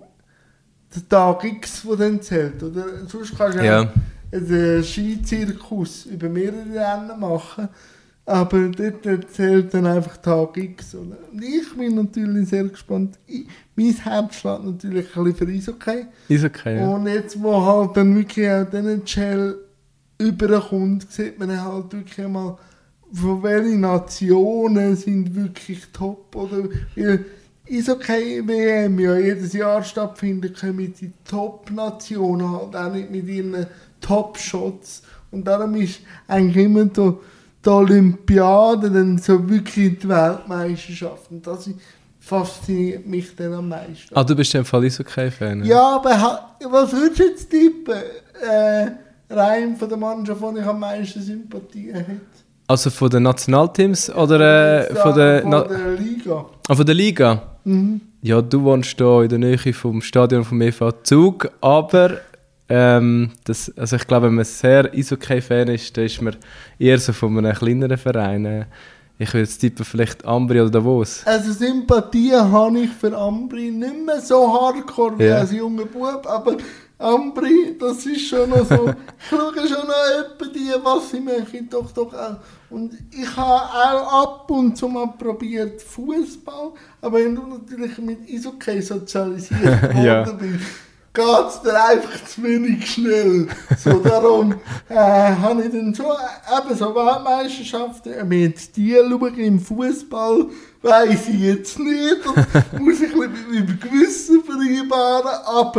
der Tag X, der dann zählt. Oder? Sonst kannst du ja. einen Skizirkus über mehrere Rennen machen, aber dort zählt dann einfach Tag X. Oder? Und ich bin natürlich sehr gespannt. Ich, mein Herz schlägt natürlich ein bisschen für Eishockey. Eishockey, ja. Und jetzt, wo halt dann wirklich auch diesen Gel überkommt, sieht man halt wirklich mal, von welchen Nationen sind wirklich top. Oder? Weil Eishockey-W M ja jedes Jahr stattfindet, kommen die Top-Nationen halt auch nicht mit ihren Top-Shots. Und darum ist eigentlich immer die, die Olympiade dann so wirklich die Weltmeisterschaft. Und das fasziniert mich dann am meisten. Ah, du bist im Fall Eishockey-Fan? Ja, aber was würdest du jetzt tippen? Äh, rein von der Mannschaft, die ich am meisten Sympathie hätte. Also von den Nationalteams oder äh, von, der, von Na- der Liga? Ah, von der Liga? Mhm. Ja, du wohnst hier in der Nähe vom Stadion vom E V Zug, aber ähm, das, also ich glaube, wenn man sehr Eishockey-Fan ist, dann ist man eher so von einem kleineren Verein. Ich würde jetzt tippen, vielleicht Ambri oder Davos. Also Sympathie habe ich für Ambri nicht mehr so hardcore wie ja. als junger Bub, aber Ambri, das ist schon noch so, ich schaue schon noch etwa die, was sie machen, doch, doch auch. Und ich habe auch ab und zu mal probiert Fußball, aber wenn du natürlich mit Eishockey sozialisiert worden ja. bist, geht es dir einfach zu wenig schnell. So, darum äh, habe ich dann schon eben so Weltmeisterschaften, wenn jetzt die schauen im Fußball, weiss ich jetzt nicht, das muss ich mit meinem Gewissen vereinbaren, aber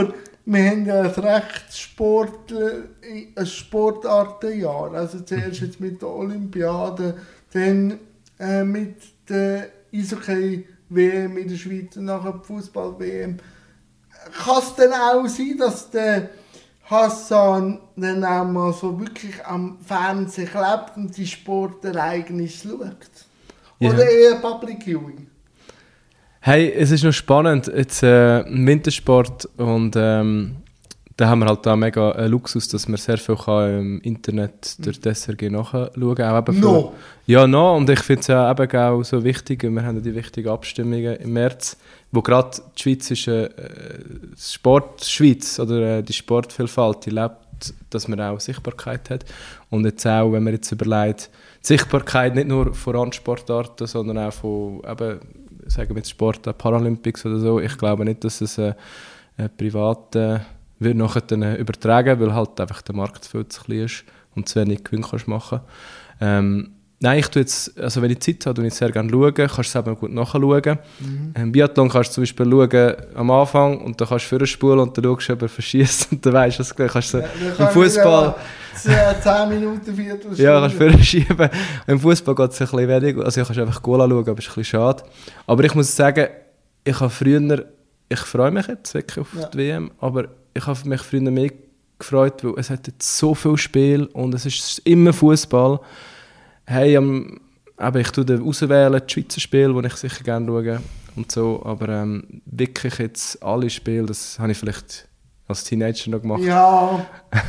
wir haben ja ein rechtes Sport, ein Sportartenjahr. Also zuerst jetzt mit der Olympiade, dann äh, mit der Eishockey-W M in der Schweiz und nachher die Fußball-W M. Kann es dann auch sein, dass der Hassan dann auch mal so wirklich am Fernsehen klebt und die Sportereignisse schaut? Oder ja. eher Public Viewing? Hey, es ist noch spannend, jetzt äh, im Wintersport und ähm, da haben wir halt da mega einen Luxus, dass man sehr viel kann im Internet durch das S R G nachschauen kann. No. Ja, no, und ich finde es ja eben auch so wichtig, wir haben ja die wichtigen Abstimmungen im März, wo gerade die Schweiz ist, äh, Sportschweiz oder äh, die Sportvielfalt, die lebt, dass man auch Sichtbarkeit hat. Und jetzt auch, wenn man jetzt überlegt, die Sichtbarkeit nicht nur von Randsportarten, sondern auch von, eben, sagen wir jetzt Sport, Paralympics oder so, ich glaube nicht, dass es äh, äh, private wird nachher dann übertragen, weil halt einfach der Markt viel zu klein ist und zu wenig Gewinn kannst machen. Ähm, nein, ich tue jetzt, also wenn ich Zeit habe, tue ich sehr gerne schauen, kannst du es eben gut nachschauen. Mhm. Im Biathlon kannst du zum Beispiel schauen am Anfang und dann kannst du vorspulen und dann schaust du, ob er verschießt und dann weißt du, was du kannst. Du ja, im Fußball zehn Minuten, Viertelstunde. Ja, kannst du vorschieben. Im Fußball geht es ein bisschen weniger, also ich kannst einfach Goal anschauen, aber es ist ein bisschen schade. Aber ich muss sagen, ich habe früher, ich freue mich jetzt wirklich auf ja. die W M, aber ich habe mich früher mehr gefreut, weil es hat jetzt so viel Spiel und es ist immer Fußball. Hey, um, aber ich tue dann auswählen, die Schweizer Spiele, die ich sicher gerne schaue und so, aber ähm, wirklich jetzt alle Spiele, das habe ich vielleicht als Teenager noch gemacht. Ja,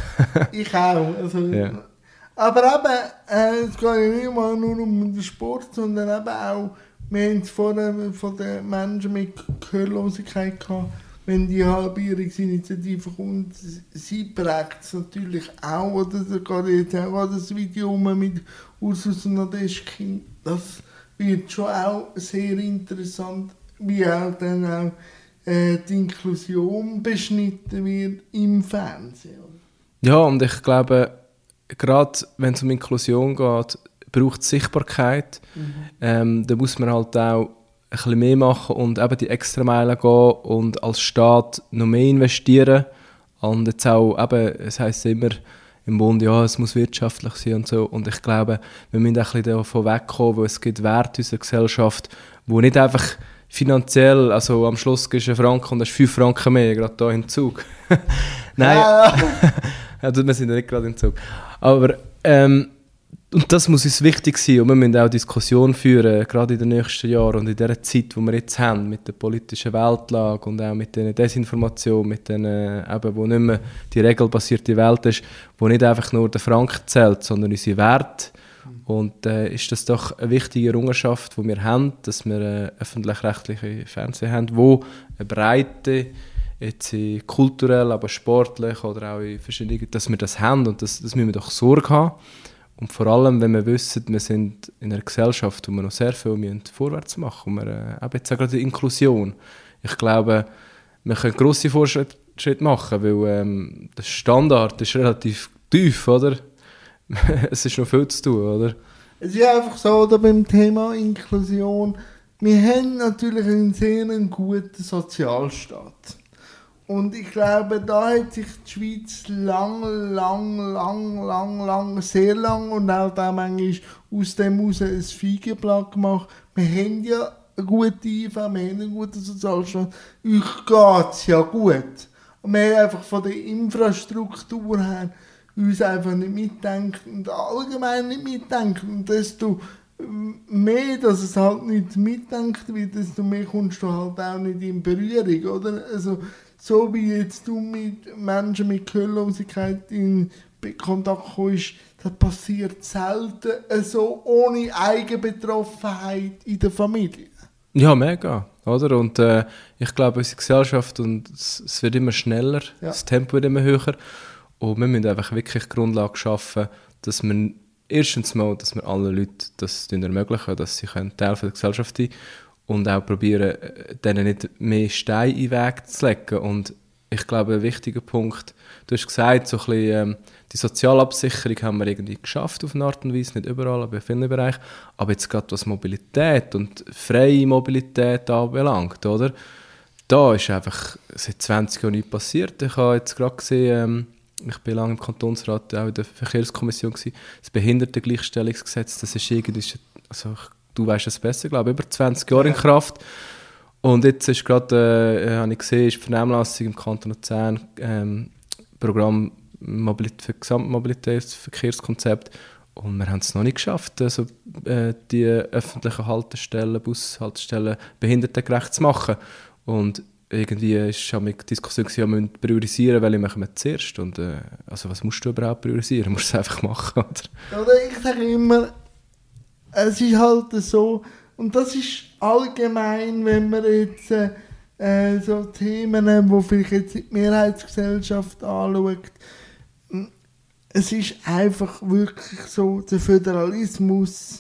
ich auch. Also, ja. Aber eben, äh, es geht ja nicht mal nur um den Sport, sondern eben auch, wir haben es vorhin von den Menschen mit Gehörlosigkeit gehabt. Wenn die Halbierungsinitiative kommt, sie prägt es natürlich auch. Oder da geht jetzt auch das Video mit Ursus und Nadeschkin. Das wird schon auch sehr interessant, wie auch dann auch äh, die Inklusion beschnitten wird im Fernsehen. Ja, und ich glaube, gerade wenn es um Inklusion geht, braucht es Sichtbarkeit. Mhm. Ähm, da muss man halt auch ein bisschen mehr machen und eben die extra Meilen gehen und als Staat noch mehr investieren. Und jetzt auch, eben, es heisst immer im Bund, ja, es muss wirtschaftlich sein und so. Und ich glaube, wir müssen ein bisschen davon wegkommen, weil es gibt Werte in unserer Gesellschaft, wo nicht einfach finanziell, also am Schluss gibst du einen Franken und hast fünf Franken mehr, gerade hier im Zug. Nein, ja. Also, wir sind ja nicht gerade im Zug. Aber, ähm, und das muss uns wichtig sein und wir müssen auch Diskussionen führen, gerade in den nächsten Jahren und in der Zeit, die wir jetzt haben, mit der politischen Weltlage und auch mit der Desinformation, mit den, äh, eben, wo nicht mehr die regelbasierte Welt ist, wo nicht einfach nur der Franken zählt, sondern unsere Werte. Und äh, ist das doch eine wichtige Errungenschaft, die wir haben, dass wir äh, öffentlich-rechtliche Fernsehen haben, wo eine breite, jetzt kulturell, aber sportlich oder auch in verschiedenen, dass wir das haben und das, das müssen wir doch Sorge haben. Und vor allem, wenn wir wissen, wir sind in einer Gesellschaft, wo wir noch sehr viel müssen vorwärts machen müssen. Und wir, äh, jetzt auch gerade die Inklusion. Ich glaube, wir können grosse Fortschritte machen, weil ähm, der Standard ist relativ tief, oder? Es ist noch viel zu tun, oder? Es ist einfach so, oder, beim Thema Inklusion, wir haben natürlich einen sehr guten Sozialstaat. Und ich glaube, da hat sich die Schweiz lang, lang, lang, lang, lang, sehr lang und auch da manchmal aus dem heraus ein Feigenblatt gemacht. Wir haben ja eine gute I V, wir haben einen guten Sozialstaat. Euch geht es ja gut. Wir haben einfach von der Infrastruktur her uns einfach nicht mitdenken und allgemein nicht mitdenken. Und desto mehr, dass es halt nicht mitdenkt wird, desto mehr kommst du halt auch nicht in Berührung, oder? Also, so wie jetzt du mit Menschen mit Gehörlosigkeit in Kontakt kommst, das passiert selten so ohne Eigenbetroffenheit in der Familie. Ja, mega, oder? Und äh, ich glaube, unsere Gesellschaft, und es, es wird immer schneller, ja. Das Tempo wird immer höher. Und wir müssen einfach wirklich die Grundlage schaffen, dass wir erstens mal, dass wir allen Leuten das ermöglichen, dass sie Teil der Gesellschaft sein können. Und auch probieren, denen nicht mehr Steine in den Weg zu legen. Und ich glaube, ein wichtiger Punkt, du hast gesagt, so ein bisschen, ähm, die Sozialabsicherung haben wir irgendwie geschafft auf eine Art und Weise, nicht überall, aber in vielen Bereichen. Aber jetzt gerade was Mobilität und freie Mobilität anbelangt, oder? da ist einfach seit zwanzig Jahren nichts passiert. Ich habe jetzt gerade gesehen, ähm, ich bin lange im Kantonsrat, auch in der Verkehrskommission gewesen, das Behindertengleichstellungsgesetz, das ist irgendwie, also du weißt es besser, glaube ich, über zwanzig Jahre in Kraft. Und jetzt ist gerade, äh, habe ich gesehen, ist die Vernehmlassung im Kanton Luzern, ähm, Programm Mobilität für Gesamtmobilitätsverkehrskonzept. Und wir haben es noch nicht geschafft, also, äh, die öffentlichen Haltestellen, Bushaltestellen behindertengerecht zu machen. Und irgendwie war die Diskussion, ja, wir müssen priorisieren, welche machen wir zuerst. Und, äh, also was musst du überhaupt priorisieren? Du musst es einfach machen. Oder? Oder ich sage immer, es ist halt so, und das ist allgemein, wenn man jetzt äh, so Themen, die vielleicht jetzt die Mehrheitsgesellschaft anschaut, es ist einfach wirklich so, der Föderalismus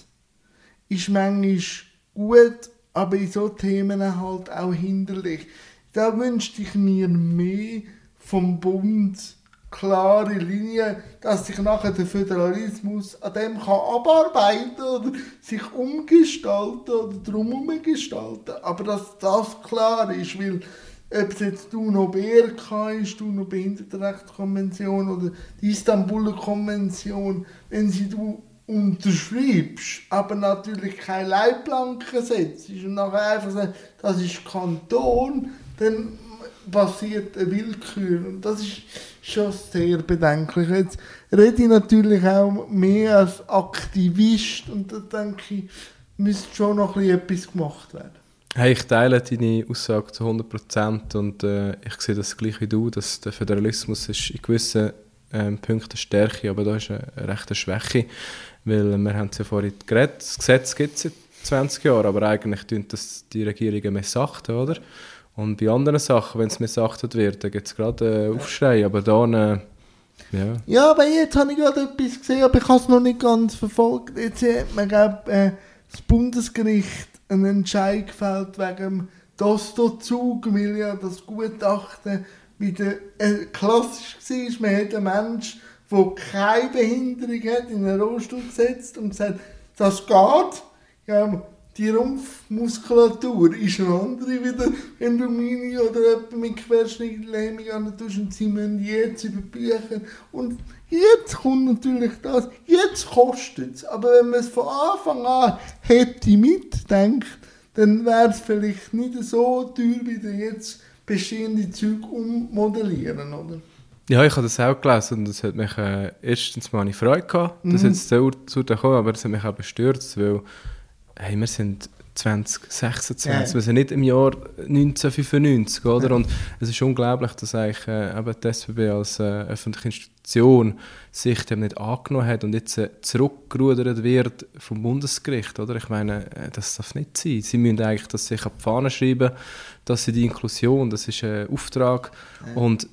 ist manchmal gut, aber in so Themen halt auch hinderlich. Da wünschte ich mir mehr vom Bund, klare Linien, dass sich nachher der Föderalismus an dem kann abarbeiten oder sich umgestalten oder drumherum gestalten. Aber dass das klar ist, weil ob es jetzt die UNO-B R K ist, die UNO-Behindertenrechtskonvention oder die Istanbuler Konvention, wenn sie du unterschreibst, aber natürlich keine Leitplanken setzt und nachher einfach sagst, das ist Kanton, dann passiert eine Willkür. Und das ist schon sehr bedenklich. Jetzt rede ich natürlich auch mehr als Aktivist und da denke ich, müsste schon noch ein bisschen etwas gemacht werden. Hey, ich teile deine Aussage zu hundert Prozent und äh, ich sehe das gleich wie du, dass der Föderalismus ist in gewissen ähm, Punkten Stärke, aber da ist eine, eine rechte Schwäche, weil äh, wir haben es ja vorhin geredet, das Gesetz gibt es seit zwanzig Jahren, aber eigentlich tun das die Regierungen missachten, oder? Und bei anderen Sachen, wenn es missachtet wird, dann gibt es gerade äh, Aufschrei, aber dann, äh, ja. Ja, aber jetzt habe ich gerade etwas gesehen, aber ich habe es noch nicht ganz verfolgt. Jetzt hat man, glaube äh, das Bundesgericht einen Entscheid gefällt wegen dem Dostozug, weil ja das Gutachten wieder äh, klassisch war. Man hat einen Menschen, der keine Behinderung hat, in einen Rollstuhl gesetzt und gesagt, das geht. Ja, die Rumpfmuskulatur ist eine andere wieder, wenn du meine oder jemanden mit Querschnittlähmung an tust und sie müssen jetzt überbüchen. Und jetzt kommt natürlich das, jetzt kostet es. Aber wenn man es von Anfang an hätte mitdenkt, dann wäre es vielleicht nicht so teuer, wie der jetzt bestehende Zeug ummodellieren, oder? Ja, ich habe das auch gelesen und das hat mich äh, erstens mal eine Freude gehabt, dass Mhm. jetzt der Urteil kam, aber es hat mich auch bestürzt, weil hey, wir sind zwanzig sechsundzwanzig, Ja. wir sind nicht im Jahr neunzehnhundertfünfundneunzig, oder? Und es ist unglaublich, dass eigentlich äh, eben die S B B als äh, öffentliche Institution sich dem nicht angenommen hat und jetzt äh, zurückgerudert wird vom Bundesgericht, oder? Ich meine, äh, das darf nicht sein. Sie müssen eigentlich das sich auf die Fahne schreiben, dass sie die Inklusion, das ist ein Auftrag Ja. und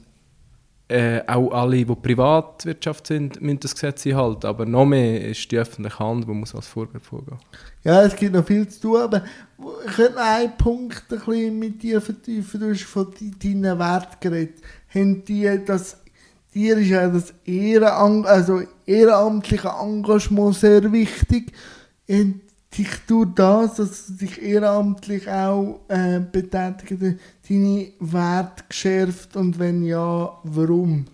Äh, auch alle, die Privatwirtschaft sind, müssen das Gesetz einhalten. Aber noch mehr ist die öffentliche Hand, die muss als Vorbild vorgehen. Ja, es gibt noch viel zu tun, aber ich könnte noch einen Punkt ein bisschen mit dir vertiefen. Du hast von deinen Werten geredet. Haben die, das, dir ist ja das Ehrenan also ehrenamtliche Engagement sehr wichtig. Haben dich durch das, dass du dich ehrenamtlich auch äh, betätigt, deine Werte geschärft und wenn ja, warum?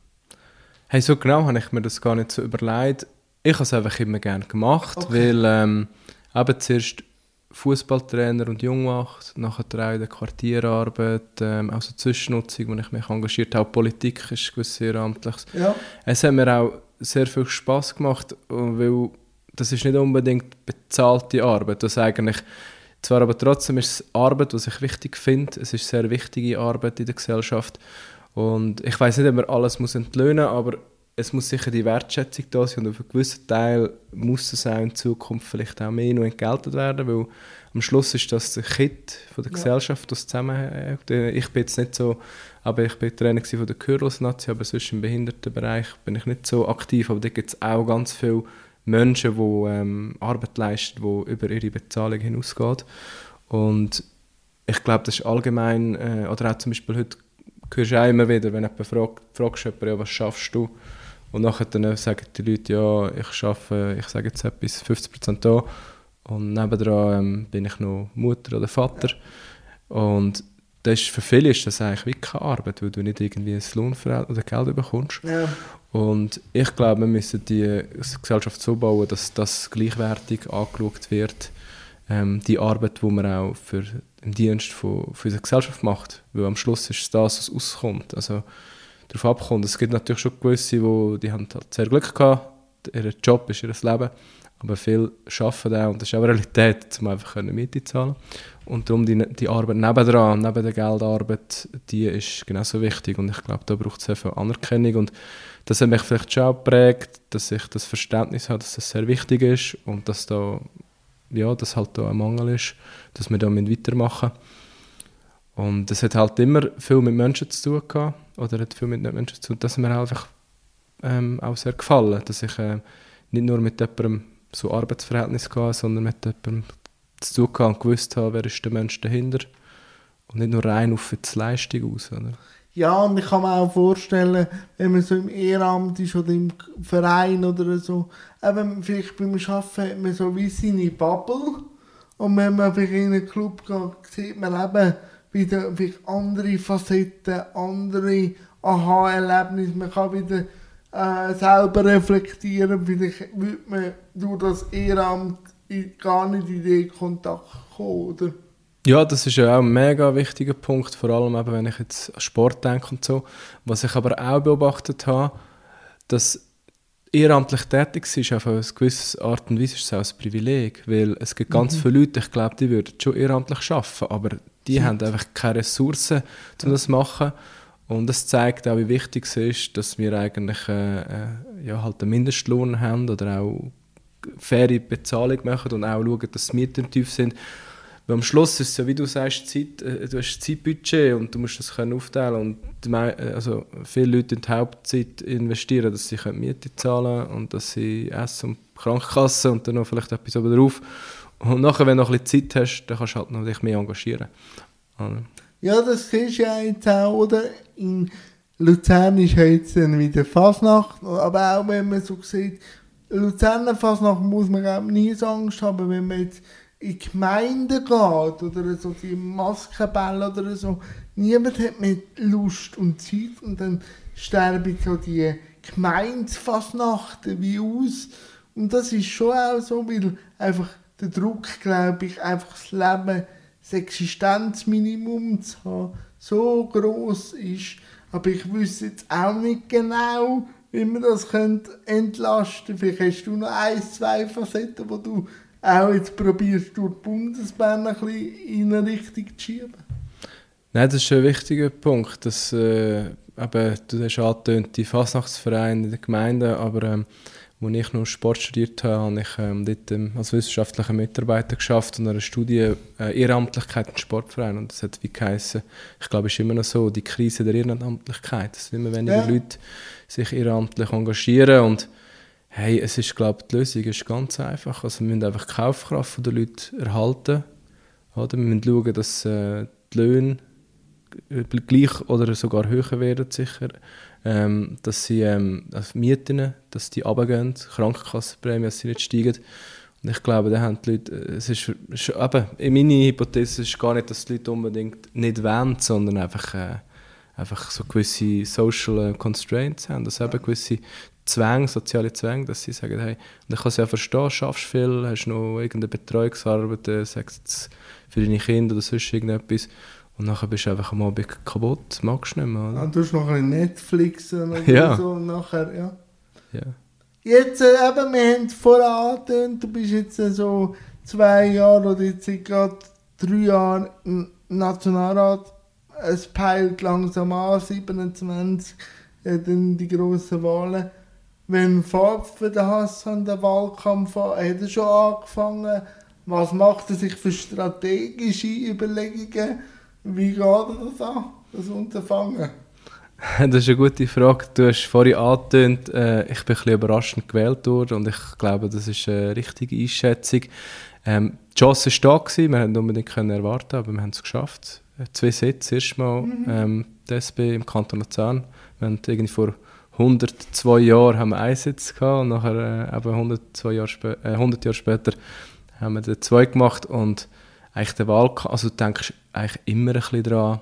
Hey, so genau habe ich mir das gar nicht so überlegt. Ich habe es einfach immer gerne gemacht, Okay. weil ähm, eben zuerst Fußballtrainer und Jungwacht, nachher auch in der Quartierarbeit, ähm, auch so Zwischennutzung, wo ich mich engagiert habe. Auch Politik ist gewiss ehrenamtlich. Ja. Es hat mir auch sehr viel Spass gemacht, weil das ist nicht unbedingt bezahlte Arbeit. Das eigentlich, zwar aber trotzdem ist es Arbeit, was ich wichtig finde. Es ist sehr wichtige Arbeit in der Gesellschaft. Und ich weiss nicht, ob man alles muss entlöhnen muss, aber es muss sicher die Wertschätzung da sein. Und auf einen gewissen Teil muss es auch in Zukunft vielleicht auch mehr noch entgeltet werden, weil am Schluss ist das der Kit von der Ja. Gesellschaft, das zusammenhängt. Ich bin jetzt nicht so, aber ich bin Trainer von der Kürlos-Nazi, aber sonst im Behindertenbereich bin ich nicht so aktiv. Aber da gibt es auch ganz viele Menschen, die ähm, Arbeit leisten, die über ihre Bezahlung hinausgeht. Und ich glaube, das ist allgemein, äh, oder auch zum Beispiel heute hörst du auch immer wieder, wenn jemand fragt, fragst jemanden, ja, was schaffst du? Und nachher dann sagen die Leute, ja, ich arbeite, ich sage jetzt etwas, fünfzig Prozent da. Und nebendran ähm, bin ich noch Mutter oder Vater. Und das ist, für viele ist das eigentlich wie keine Arbeit, weil du nicht irgendwie ein Lohnverhältnis oder Geld bekommst. Ja. Und ich glaube, wir müssen die Gesellschaft so bauen, dass das gleichwertig angeschaut wird, ähm, die Arbeit, die man auch für im Dienst von, von unserer Gesellschaft macht. Weil am Schluss ist es das, was auskommt. Also darauf abkommt. Es gibt natürlich schon gewisse, die, die haben halt sehr Glück gehabt. Ihr Job ist ihr Leben. Aber viele arbeiten auch, und das ist auch eine Realität, um einfach Miete zu zahlen. Und darum die, die Arbeit nebendran, neben der Geldarbeit, die ist genauso wichtig. Und ich glaube, da braucht es sehr viel Anerkennung. Und das hat mich vielleicht schon auch geprägt, dass ich das Verständnis habe, dass das sehr wichtig ist und dass da, ja, dass halt da ein Mangel ist, dass wir da weitermachen müssen. Und es hat halt immer viel mit Menschen zu tun gehabt, oder hat viel mit Menschen zu tun, dass mir einfach ähm, auch sehr gefallen, dass ich äh, nicht nur mit jemandem so Arbeitsverhältnis hatte, sondern mit jemandem zu tun hatte und gewusst habe, wer ist der Mensch dahinter und nicht nur rein auf die Leistung aus. Oder? Ja, und ich kann mir auch vorstellen, wenn man so im Ehrenamt ist oder im Verein oder so, eben vielleicht beim Arbeiten hat man so wie seine Bubble, und wenn man vielleicht in einen Club geht, sieht man eben wieder vielleicht andere Facetten, andere Aha-Erlebnisse, man kann wieder äh, selber reflektieren, vielleicht würde man durch das Ehrenamt gar nicht in den Kontakt kommen, oder? Ja, das ist ja auch ein mega wichtiger Punkt, vor allem eben, wenn ich jetzt an Sport denke und so. Was ich aber auch beobachtet habe, dass ehrenamtlich tätig sein ist auf eine gewisse Art und Weise ist es auch ein Privileg, weil es gibt ganz mhm. viele Leute, ich glaube, die würden schon ehrenamtlich arbeiten, aber die mhm. haben einfach keine Ressourcen, um das zu machen. Und das zeigt auch, wie wichtig es ist, dass wir eigentlich äh, äh, ja, halt einen Mindestlohn haben oder auch faire Bezahlung machen und auch schauen, dass die Mieten tief sind. Weil am Schluss ist es ja, wie du sagst, Zeit, äh, du hast Zeitbudget und du musst das können aufteilen. Und die, also viele Leute in die Hauptzeit investieren, dass sie Miete zahlen können und dass sie Essen und Krankenkasse und dann noch vielleicht etwas oben drauf. Und nachher, wenn du noch ein bisschen Zeit hast, dann kannst du halt noch dich mehr engagieren. Also. Ja, das siehst du ja jetzt auch, oder? In Luzern ist jetzt dann wieder Fasnacht, aber auch wenn man so sieht, Luzerner Fasnacht muss man auch nie so Angst haben, wenn man jetzt in die Gemeinde geht oder so die Maskenbälle oder so. Niemand hat mehr Lust und Zeit und dann sterben so die Gemeindefasnachten wie aus. Und das ist schon auch so, weil einfach der Druck, glaube ich, einfach das Leben, das Existenzminimum zu haben, so gross ist. Aber ich wüsste jetzt auch nicht genau, wie man das könnte entlasten könnte. Vielleicht hast du noch ein, zwei Facetten, wo du auch jetzt probierst, durch die Bundesbahn ein bisschen in eine Richtung zu schieben. Nein, das ist ein wichtiger Punkt. Dass, äh, eben, du hast angetönt, die Fasnachtsvereine in der Gemeinde, aber ähm, als ich noch Sport studiert habe, habe ich ähm, dort ähm, als wissenschaftlicher Mitarbeiter geschafft und eine Studie äh, Ehrenamtlichkeit im Sportverein. Und das hat wie geheissen, ich glaube, es ist immer noch so, die Krise der Ehrenamtlichkeit, dass immer weniger ja. Leute sich ehrenamtlich engagieren. Und hey, es ist, glaube ich, die Lösung ist ganz einfach. Also wir müssen einfach die Kaufkraft der Leute erhalten. Oder? Wir müssen schauen, dass äh, die Löhne gleich oder sogar höher werden, sicher. Ähm, dass sie ähm, also Mieten, dass die runtergehen, Krankenkassenprämien, dass sie nicht steigen. Und ich glaube, da haben die Leute, es ist, eben, in meiner Hypothese ist gar nicht, dass die Leute unbedingt nicht wollen, sondern einfach, äh, einfach so gewisse Social Constraints haben, dass eben gewisse Zwänge, soziale Zwänge, dass sie sagen, hey, und ich kann es ja verstehen, schaffst viel, hast noch irgendeine Betreuungsarbeit, äh, sagst es für deine Kinder oder sonst irgendetwas. Und nachher bist du einfach am Abend kaputt, magst du nicht mehr. Oder? Ah, du hast noch ein Netflix oder ja. so und nachher, ja. ja. Jetzt äh, eben, wir haben es vorher angetönt, du bist jetzt äh, so zwei Jahre oder jetzt gerade drei Jahre Nationalrat. Es peilt langsam an, siebenundzwanzig, äh, dann die grossen Wahlen. Wenn fängt der Hass an den Wahlkampf an, hat er schon angefangen? Was macht er sich für strategische Überlegungen? Wie geht das an, das Unterfangen? Das ist eine gute Frage. Du hast vorhin angetönt, äh, ich bin ein bisschen überraschend gewählt worden und ich glaube, das ist eine richtige Einschätzung. Ähm, die Chance war da gewesen, wir haben unbedingt können erwarten, aber wir haben es geschafft. Zwei Sitze, erstmal mhm. ähm, die S P im Kanton Luzern. Wir haben irgendwie vor hundertzwei Jahren haben wir einen Sitz gehabt und nachher äh, eben hundertzwei Jahre spä- äh, hundert Jahre später haben wir den zwei gemacht und eigentlich der Wahlkampf, also du denkst eigentlich immer ein bisschen daran,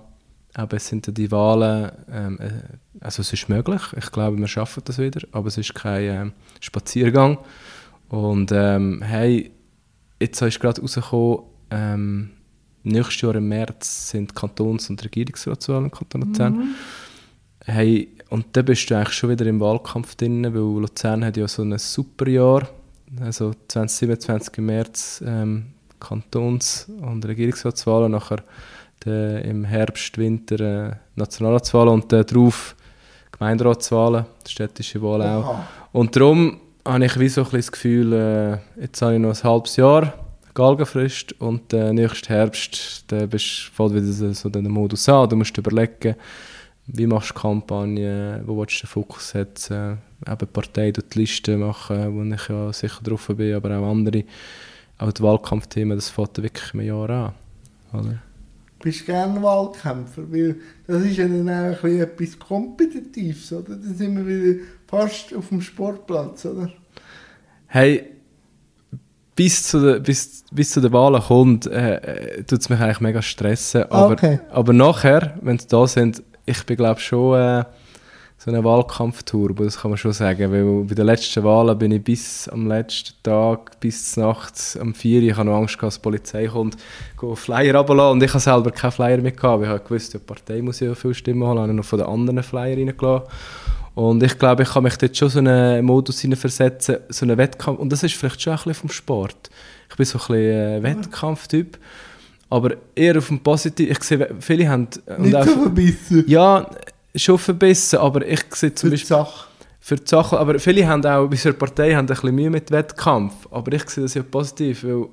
aber es sind ja die Wahlen, ähm, äh, also es ist möglich, ich glaube, wir schaffen das wieder, aber es ist kein ähm, Spaziergang. Und ähm, hey, jetzt ist gerade rausgekommen, ähm, nächstes Jahr im März sind Kantons- und Regierungsratswahlen im Kanton Luzern. Mhm. Hey, und da bist du eigentlich schon wieder im Wahlkampf drin, weil Luzern hat ja so ein super Jahr, also zwanzig siebenundzwanzig im März ähm, Kantons- und Regierungsratswahlen, nachher de, im Herbst, Winter äh, Nationalratswahlen und äh, darauf Gemeinderatswahlen, städtische Wahlen auch. Aha. Und darum habe ich wie so ein bisschen das Gefühl, äh, jetzt habe ich noch ein halbes Jahr Galgenfrist und äh, nächsten Herbst da bist du wieder so, so den Modus an. Du musst überlegen, wie machst du Kampagne, wo willst du den Fokus setzen, eben die Partei die Liste machen, wo ich ja sicher drauf bin, aber auch andere. Auch die Wahlkampfthemen, das fängt wirklich im Jahr an. Oder? Bist du gerne Wahlkämpfer? Weil das ist ja dann auch ein etwas Kompetitives, oder? Dann sind wir wieder fast auf dem Sportplatz, oder? Hey, bis zu der, bis, bis zu der Wahl kommt, äh, tut es mich eigentlich mega stressen. Aber, okay. aber nachher, wenn sie da sind, ich bin glaube schon äh, so eine Wahlkampftour, das kann man schon sagen, weil bei den letzten Wahlen bin ich bis am letzten Tag, bis nachts um vier Uhr, ich habe noch Angst, dass die Polizei kommt, go Flyer runterlassen und ich habe selber keinen Flyer mehr gehabt, weil ich gewusst, die Partei muss ja viele Stimmen holen, habe ich noch von den anderen Flyer reingelassen. Und ich glaube, ich kann mich dort schon so einen Modus hineinversetzen, so einen Wettkampf, und das ist vielleicht schon ein bisschen vom Sport. Ich bin so ein bisschen äh, Wettkampftyp, aber eher auf dem Positiven. Ich sehe, viele haben... Nicht so verbissen. Ja, schon verbissen, aber ich sehe zum für Beispiel... Die Sache. Für die Sache. Aber viele haben auch, bei unserer Partei, haben ein bisschen Mühe mit Wettkampf. Aber ich sehe das ja positiv, weil,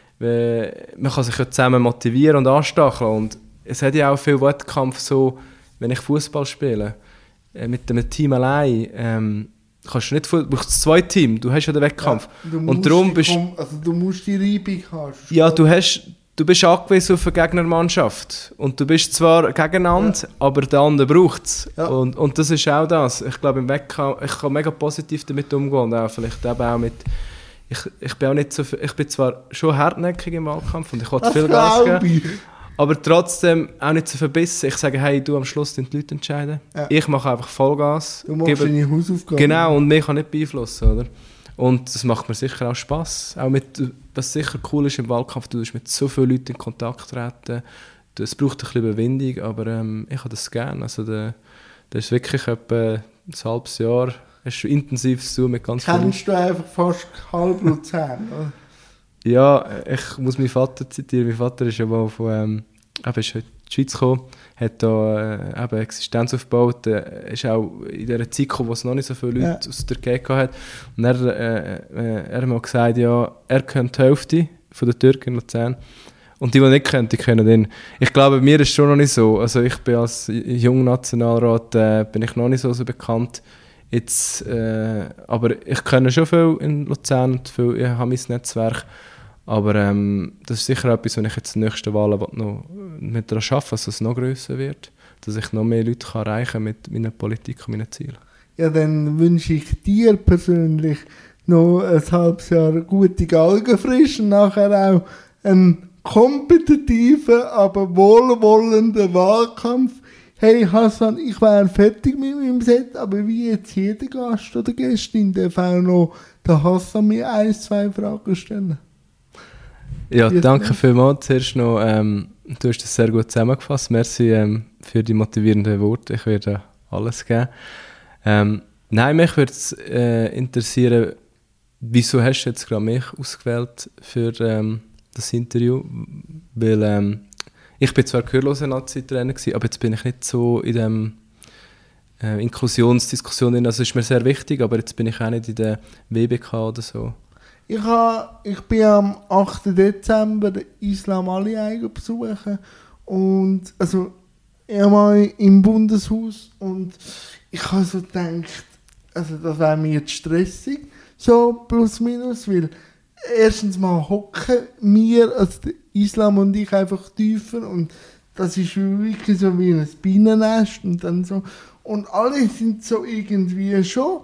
weil man kann sich ja zusammen motivieren und anstacheln. Und es hat ja auch viel Wettkampf so, wenn ich Fußball spiele, mit einem Team allein, ähm, kannst du nicht, du brauchst zwei Teams, du hast ja den Wettkampf. Ja, und darum bist, also du musst die Reibung haben. Ja, du, hast, du bist angewiesen auf eine Gegnermannschaft. Und du bist zwar gegeneinander, ja. aber der andere braucht es. Ja. Und, und das ist auch das. Ich glaube, im Wettkampf, ich kann mega positiv damit umgehen. Und auch vielleicht eben auch mit, ich, ich bin auch nicht so, ich bin zwar schon hartnäckig im Wahlkampf und ich wollte viel Gas geben. Aber trotzdem auch nicht so verbissen. Ich sage, hey, du am Schluss die Leute entscheiden. Ja. Ich mache einfach Vollgas. Du machst deine Hausaufgaben. Genau, und mich kann nicht beeinflussen, oder? Und das macht mir sicher auch Spass. Auch mit, was sicher cool ist im Wahlkampf, du musst mit so vielen Leuten in Kontakt treten. Es braucht ein bisschen Überwindung, aber ähm, ich habe das gerne. Also der, das ist wirklich etwa ein halbes Jahr. Hast du intensiv zu tun mit ganz vielen. Kennst du einfach fast halb Luzern, oder? Ja, ich muss meinen Vater zitieren. Mein Vater ist ja mal von, ähm, eben ist heute in die Schweiz gekommen, hat da äh, eben Existenz aufgebaut, äh, ist auch in dieser Zeit gekommen, wo es noch nicht so viele Leute ja. aus der Türkei hatte. Und er, äh, äh, er hat mal gesagt, ja, er kennt die Hälfte von der Türken in Luzern. Und die, die nicht kennen, die kennen ihn. Ich glaube, mir ist es schon noch nicht so. Also ich bin als junger Nationalrat äh, bin ich noch nicht so, so bekannt. Jetzt, äh, aber ich kenne schon viel in Luzern und viel, ich habe mein Netzwerk. Aber ähm, das ist sicher etwas, wenn ich jetzt in den nächsten Wahlen noch mit daran arbeite, dass es noch grösser wird, dass ich noch mehr Leute kann erreichen kann mit meiner Politik und meinen Zielen. Ja, dann wünsche ich dir persönlich noch ein halbes Jahr gute Galgenfrische und nachher auch einen kompetitiven, aber wohlwollenden Wahlkampf. Hey Hassan, ich wäre fertig mit meinem Set, aber wie jetzt jeder Gast oder Gästin darf auch noch der Hassan mir ein, zwei Fragen stellen. Ja, danke vielmals. Zuerst noch, ähm, du hast das sehr gut zusammengefasst. Merci ähm, für die motivierenden Worte. Ich werde alles geben. Ähm, nein, mich würde es äh, interessieren, wieso hast du jetzt gerade mich ausgewählt für ähm, das Interview? Weil ähm, ich bin zwar gehörloser Nazi-Trainer gewesen, aber jetzt bin ich nicht so in dem äh, Inklusionsdiskussion drin. Also ist mir sehr wichtig, aber jetzt bin ich auch nicht in der W B K oder so. Ich, ha, ich bin am achten Dezember den Islam Ali besuchen und also einmal im Bundeshaus und ich habe so gedacht, also das wäre mir jetzt stressig, so plus minus, weil erstens mal hocken wir, also der Islam und ich einfach tiefer und das ist wirklich so wie ein Bienennest und dann so und alle sind so irgendwie schon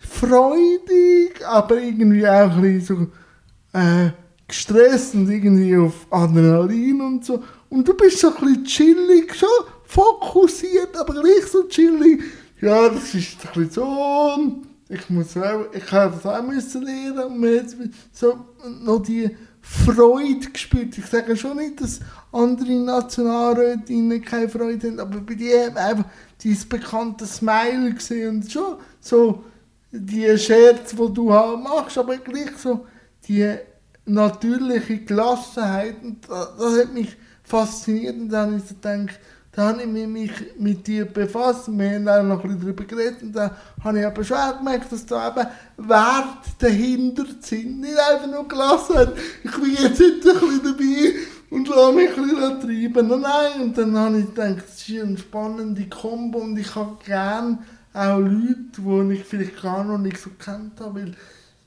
freudig, aber irgendwie auch ein bisschen so äh, gestresst und irgendwie auf Adrenalin und so. Und du bist so ein bisschen chillig schon fokussiert, aber gleich so chillig. Ja, das ist ein bisschen so, ich muss auch, ich habe das auch müssen lernen und mir jetzt so noch die Freude gespürt. Ich sage schon nicht, dass andere Nationalrätinnen keine Freude haben, aber bei dir einfach dieses bekannte Smile gesehen und schon so die Scherze, die du halt machst, aber gleich so die natürliche Gelassenheit, und das, das hat mich fasziniert und dann habe ich so gedacht, da habe ich mich mit dir befasst, wir haben auch noch ein bisschen darüber geredet und dann habe ich aber schon auch gemerkt, dass da eben Werte dahinter sind, nicht einfach nur Gelassenheit, ich bin jetzt ein bisschen dabei und lasse mich ein bisschen treiben, nein, nein, und dann habe ich gedacht, das ist eine spannende Kombo und ich habe gerne auch Leute, die ich vielleicht gar noch nicht so kennt habe, weil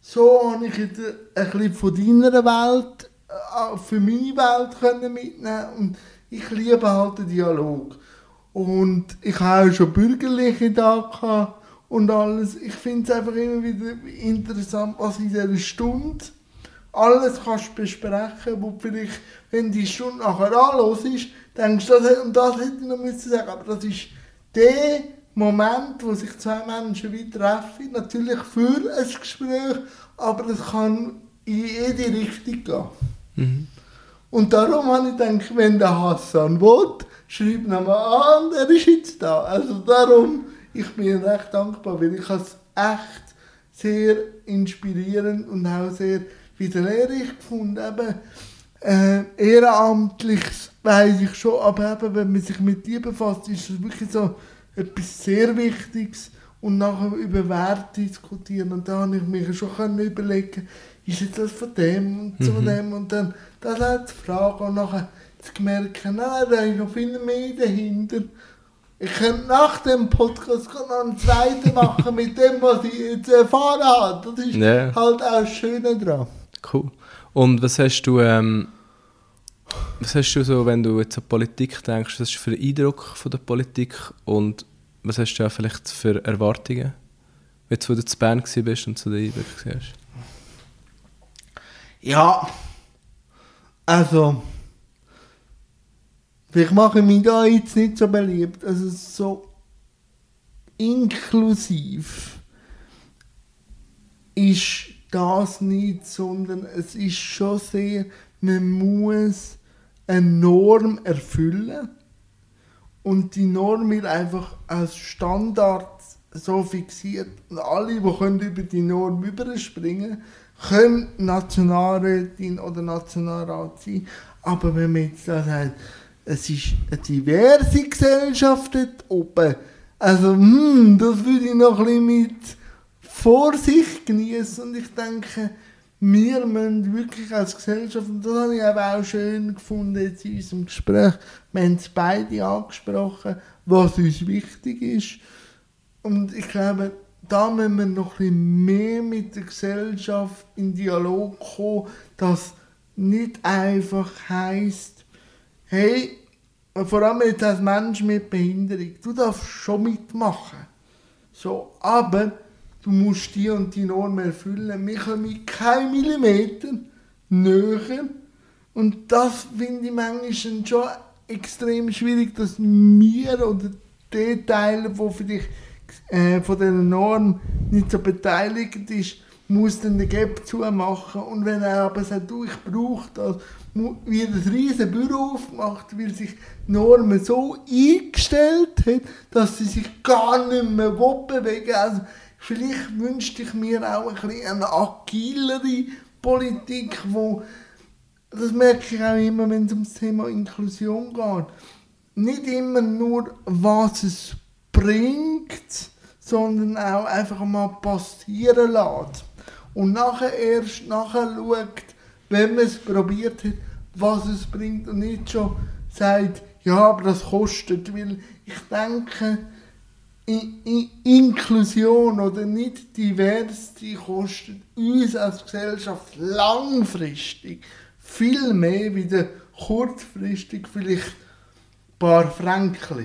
so habe ich jetzt ein bisschen von deiner Welt für meine Welt können mitnehmen und ich liebe halt den Dialog. Und ich habe auch schon Bürgerliche da gehabt und alles. Ich finde es einfach immer wieder interessant, was in dieser Stunde alles kannst besprechen, wo vielleicht, wenn die Stunde nachher anlos ist, denkst du, das, und das hätte ich noch müssen sagen, aber das ist der Moment, wo sich zwei Menschen wieder treffen, natürlich für ein Gespräch, aber es kann in jede Richtung gehen. Mhm. Und darum habe ich gedacht, wenn der Hassan will, schreib ihn mal an und er ist jetzt da. Also darum, ich bin recht dankbar, weil ich es echt sehr inspirierend und auch sehr wieder lehrreich gefunden. Eben, äh, ehrenamtliches weiss ich schon, aber eben, wenn man sich mit dir befasst, ist es wirklich so etwas sehr Wichtiges und nachher über Werte diskutieren. Und da habe ich mir schon überlegen, ist jetzt das von dem und so mhm. dem und dann das auch zu fragen und nachher zu merken, nein, da ist noch viel mehr dahinter. Ich könnte nach dem Podcast noch einen zweiten machen mit dem, was ich jetzt erfahren habe. Das ist ja halt auch das Schöne dran. Cool. Und was hast du, ähm, was hast du so, wenn du jetzt an Politik denkst, was hast du für einen Eindruck von der Politik und was hast du auch vielleicht für Erwartungen, wenn du in Bern warst und zu den Eindruck hast? Ja, also, vielleicht mache ich mich da jetzt nicht so beliebt, also so inklusiv ist das nicht, sondern es ist schon sehr, man muss eine Norm erfüllen und die Norm wird einfach als Standard so fixiert und alle, die können über die Norm überspringen, können Nationalrätin oder Nationalrat sein, aber wenn man jetzt da sagt, es ist eine diverse Gesellschaft dort oben, also hm, das würde ich noch ein bisschen mit Vorsicht genießen und ich denke, wir müssen wirklich als Gesellschaft, und das habe ich aber auch schön gefunden jetzt in unserem Gespräch, wir haben es beide angesprochen, was uns wichtig ist und ich glaube, da müssen wir noch ein bisschen mehr mit der Gesellschaft in Dialog kommen, dass nicht einfach heisst, hey, vor allem jetzt als Mensch mit Behinderung, du darfst schon mitmachen, so, aber du musst die und die Normen erfüllen, wir kommen keinen Millimeter näher und das finde ich manchmal schon extrem schwierig, dass wir oder die Teile, die vielleicht Äh, von dieser Norm nicht so beteiligt ist, muss dann den Gap zumachen. Und wenn er aber sagt, du, ich brauche das, wird ein riesen Büro aufgemacht, weil sich die Norm so eingestellt hat, dass sie sich gar nicht mehr bewegen. Also vielleicht wünschte ich mir auch ein bisschen eine agilere Politik, wo, das merke ich auch immer, wenn es um das Thema Inklusion geht, nicht immer nur, was es bringt, sondern auch einfach mal passieren lässt. Und nachher erst nachher schaut, wenn man es probiert hat, was es bringt und nicht schon sagt, ja, aber das kostet. Weil ich denke, in, in Inklusion oder nicht Diversity kostet uns als Gesellschaft langfristig viel mehr wie kurzfristig vielleicht ein paar Franken.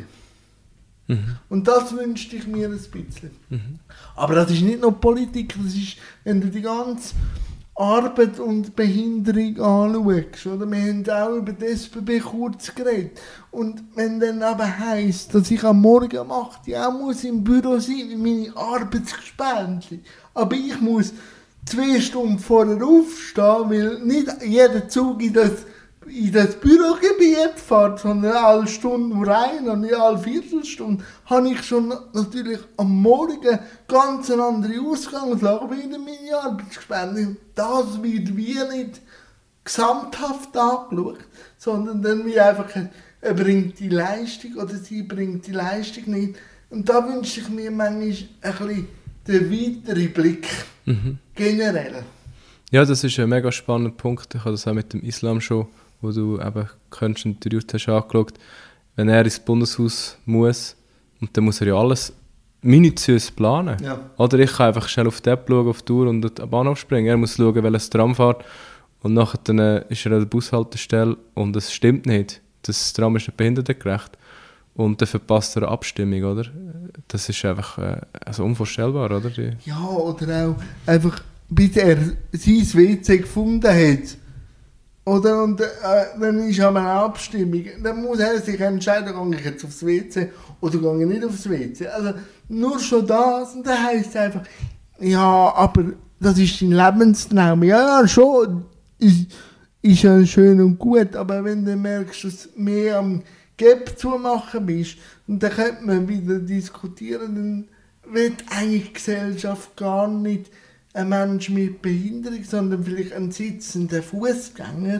Mhm. Und das wünschte ich mir ein bisschen. Mhm. Aber das ist nicht nur Politik, das ist, wenn du die ganze Arbeit und Behinderung anschaust. Oder? Wir haben auch über das S B B kurz geredet. Und wenn dann aber heisst, dass ich am Morgen um acht Uhr auch muss im Büro sein, wie meine Arbeitsgespendli, aber ich muss zwei Stunden vorher aufstehen, weil nicht jeder Zug in das, in das Bürogebiet fährt, sondern alle Stunden rein und nicht alle Viertelstunde, habe ich schon natürlich am Morgen ganz eine andere Ausgangslage wie meine Arbeitsgespendli. Das wird wie nicht gesamthaft angeschaut, sondern dann wie einfach, er bringt die Leistung oder sie bringt die Leistung nicht. Und da wünsche ich mir manchmal ein bisschen den weiteren Blick, mhm. generell. Ja, das ist ein mega spannender Punkt. Ich habe das auch mit dem Islam schon, wo du eben kennst und die Route hast angeschaut. Wenn er ins Bundeshaus muss, und dann muss er ja alles minutiös planen. Ja. Oder ich kann einfach schnell auf die App schauen, auf die Uhr und an den Bahnhof springen. Er muss schauen, welches Tram fährt. Und nachher dann, äh, ist er an der Bushaltestelle und es stimmt nicht. Das Tram ist nicht behindertengerecht. Und dann verpasst er eine Abstimmung, oder? Das ist einfach äh, also unvorstellbar, oder? Die ja, oder auch einfach, bis er sein W C gefunden hat. Oder? Und äh, dann ist aber eine Abstimmung. Dann muss er sich entscheiden, gehe ich jetzt aufs W C oder gehe ich nicht aufs W C. Also nur schon das. Und dann heisst es einfach, ja, aber das ist dein Lebenstraum. Ja, ja, schon. Ist, ist ja schön und gut. Aber wenn du merkst, dass du mehr am Gap zu machen bist, und dann könnte man wieder diskutieren, dann wird eigentlich die Gesellschaft gar nicht ein Mensch mit Behinderung, sondern vielleicht ein sitzender Fußgänger.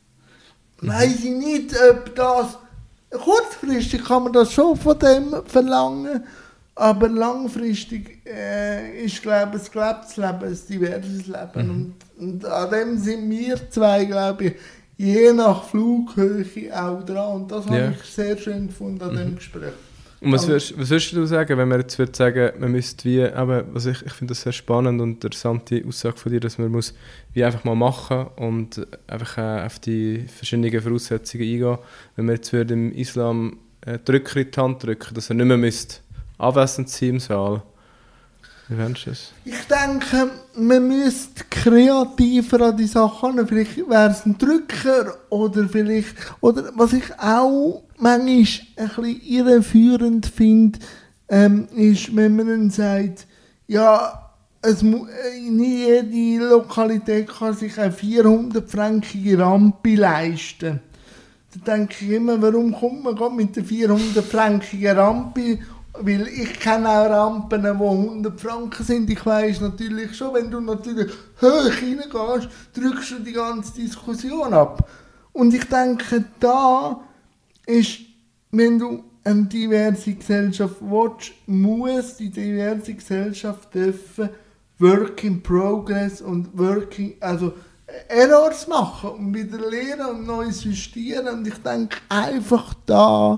Mhm. Weiss ich nicht, ob das, kurzfristig kann man das schon von dem verlangen, aber langfristig äh, ist, glaube ich, das Leben ein diverses Leben. Mhm. Und, und an dem sind wir zwei, glaube ich, je nach Flughöhe auch dran. Und das ja. habe ich sehr schön gefunden an mhm. dem Gespräch. Und was würdest, was würdest du sagen, wenn man jetzt würde sagen, man müsste wie, aber was ich, ich finde das sehr spannend und interessante Aussage von dir, dass man muss wie einfach mal machen und einfach äh, auf die verschiedenen Voraussetzungen eingehen. Wenn man jetzt würde im Islam äh, Drücker in die Hand drücken, dass er nicht mehr müsste anwesend sein im Saal. Wie fändest du das? Ich denke, man müsste kreativer an die Sachen ran. Vielleicht wäre es ein Drücker oder vielleicht, oder was ich auch manchmal ein bisschen irreführend finde, ähm, ist, wenn man dann sagt, ja, es mu- nicht jede Lokalität kann sich eine vierhundert-fränkige Rampe leisten. Da denke ich immer, warum kommt man gerade mit der vierhundert-fränkigen Rampe? Weil ich kenne auch Rampen, die hundert Franken sind. Ich weiss natürlich schon, wenn du natürlich hoch reingehst, drückst du die ganze Diskussion ab. Und ich denke, da ist, wenn du eine diverse Gesellschaft willst, muss die diverse Gesellschaft dürfen Work in Progress und Working, also Errors machen und wieder lernen und neu justieren. Und ich denke einfach da,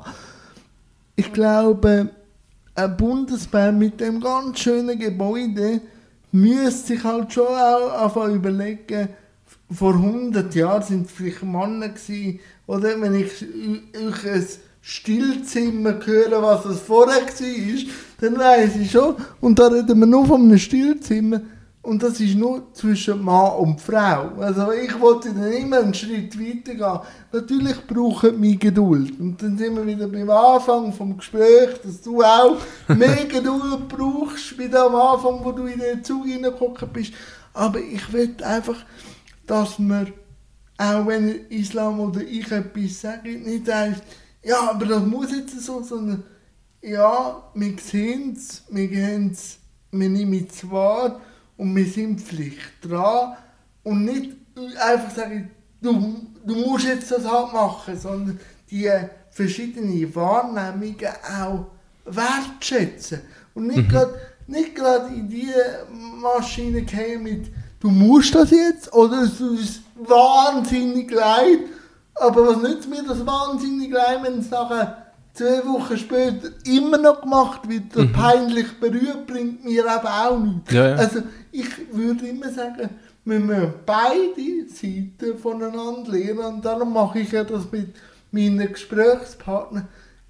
ich glaube, ein Bundesbahn mit dem ganz schönen Gebäude müsste sich halt schon auch anfangen überlegen, vor hundert Jahren sind es vielleicht Männer gewesen, oder wenn ich, ich ein Stillzimmer höre, was es vorher war, dann weiss ich schon, und da reden wir nur von einem Stillzimmer, und das ist nur zwischen Mann und Frau. Also ich wollte dann immer einen Schritt weiter gehen. Natürlich brauchen wir Geduld. Und dann sind wir wieder beim Anfang vom Gespräch, dass du auch mehr Geduld brauchst, wie am Anfang, wo du in den Zug reingekommen bist. Aber ich will einfach, dass man, auch wenn Islam oder ich etwas sage, nicht heißt, ja, aber das muss jetzt so, sondern ja, wir sehen es, wir gehen es, wir nehmen es wahr, und wir sind vielleicht dran und nicht einfach sagen, du, du musst jetzt das halt machen, sondern die verschiedenen Wahrnehmungen auch wertschätzen. Und nicht mhm. gerade nicht gerade in die Maschine gehen mit, du musst das jetzt oder es ist wahnsinnig leid, aber was nützt mir das wahnsinnig leid, wenn es nachher zwei Wochen später immer noch gemacht wird, das mhm. peinlich berührt, bringt mir aber auch nichts. Ja, ja. Also ich würde immer sagen, wir müssen beide Seiten voneinander lernen und darum mache ich ja das mit meinen Gesprächspartnern.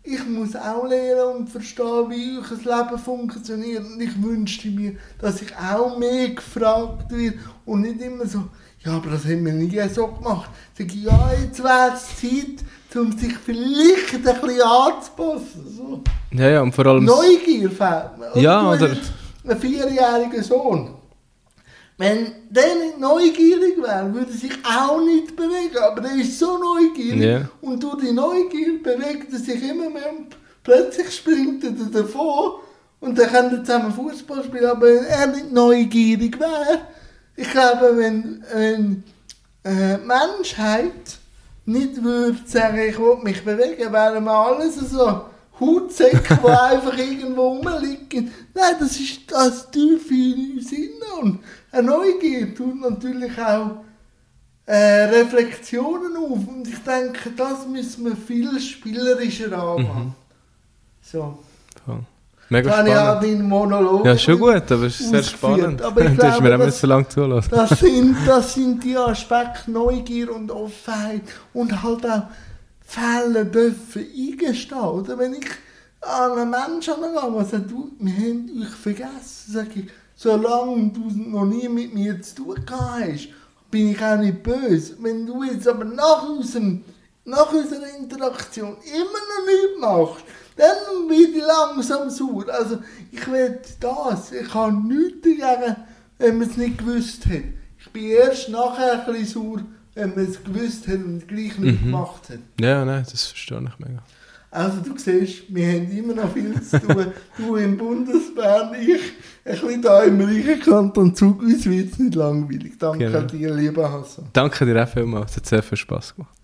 ich muss auch lernen und verstehen, wie euer Leben funktioniert. Und ich wünschte mir, dass ich auch mehr gefragt werde und nicht immer so, ja, aber das haben wir nie so gemacht. Ich sage, ja, jetzt wäre es Zeit, um sich vielleicht ein bisschen anzupassen. So. Ja, ja, und vor allem... Neugier fehlt mir. Ja, du oder... hast jetzt einen vierjährigen Sohn. Wenn der nicht neugierig wäre, würde er sich auch nicht bewegen. Aber der ist so neugierig. Yeah. Und durch die Neugier bewegt er sich immer mehr. Und plötzlich springt er davon. Und dann können wir zusammen Fußball spielen. Aber wenn er nicht neugierig wäre, ich glaube, wenn, wenn äh, die Menschheit nicht würde sagen, ich will mich bewegen, wären wir alles so Hautsäcke, die einfach irgendwo rumliegen. Nein, das ist das Tiefe in uns innen. Und eine Neugier tut natürlich auch äh, Reflexionen auf. Und ich denke, das müssen wir viel spielerischer anmachen. Mhm. So. Voll. Mega Dann spannend. habe ich auch deinen Monolog. Ja, schon gut, aber es ist sehr spannend. Aber ich du glaube, hast mir auch das, nicht so lange zulassen. das, sind, das sind die Aspekte Neugier und Offenheit und halt auch Fehler dürfen eingestehen. Oder wenn ich an einen Menschen angehe, der sagt, du, wir haben euch vergessen, sage ich, solange du noch nie mit mir zu tun gehabt hast, bin ich auch nicht böse. Wenn du jetzt aber nach, unserem, nach unserer Interaktion immer noch nichts machst, dann werde ich langsam sauer. Also ich will das, ich habe nichts dagegen, wenn man es nicht gewusst hat. Ich bin erst nachher ein bisschen sauer, wenn man es gewusst hat und gleich nicht mhm. gemacht hat. Ja, nein, das verstehe ich mega. Also du siehst, wir haben immer noch viel zu tun. Du im Bundesbern, ich ein bisschen da im reichen Kanton Zug. Uns wird es nicht langweilig. Danke genau. dir, lieber Hassan. Danke dir auch vielmals, es hat sehr viel Spass gemacht.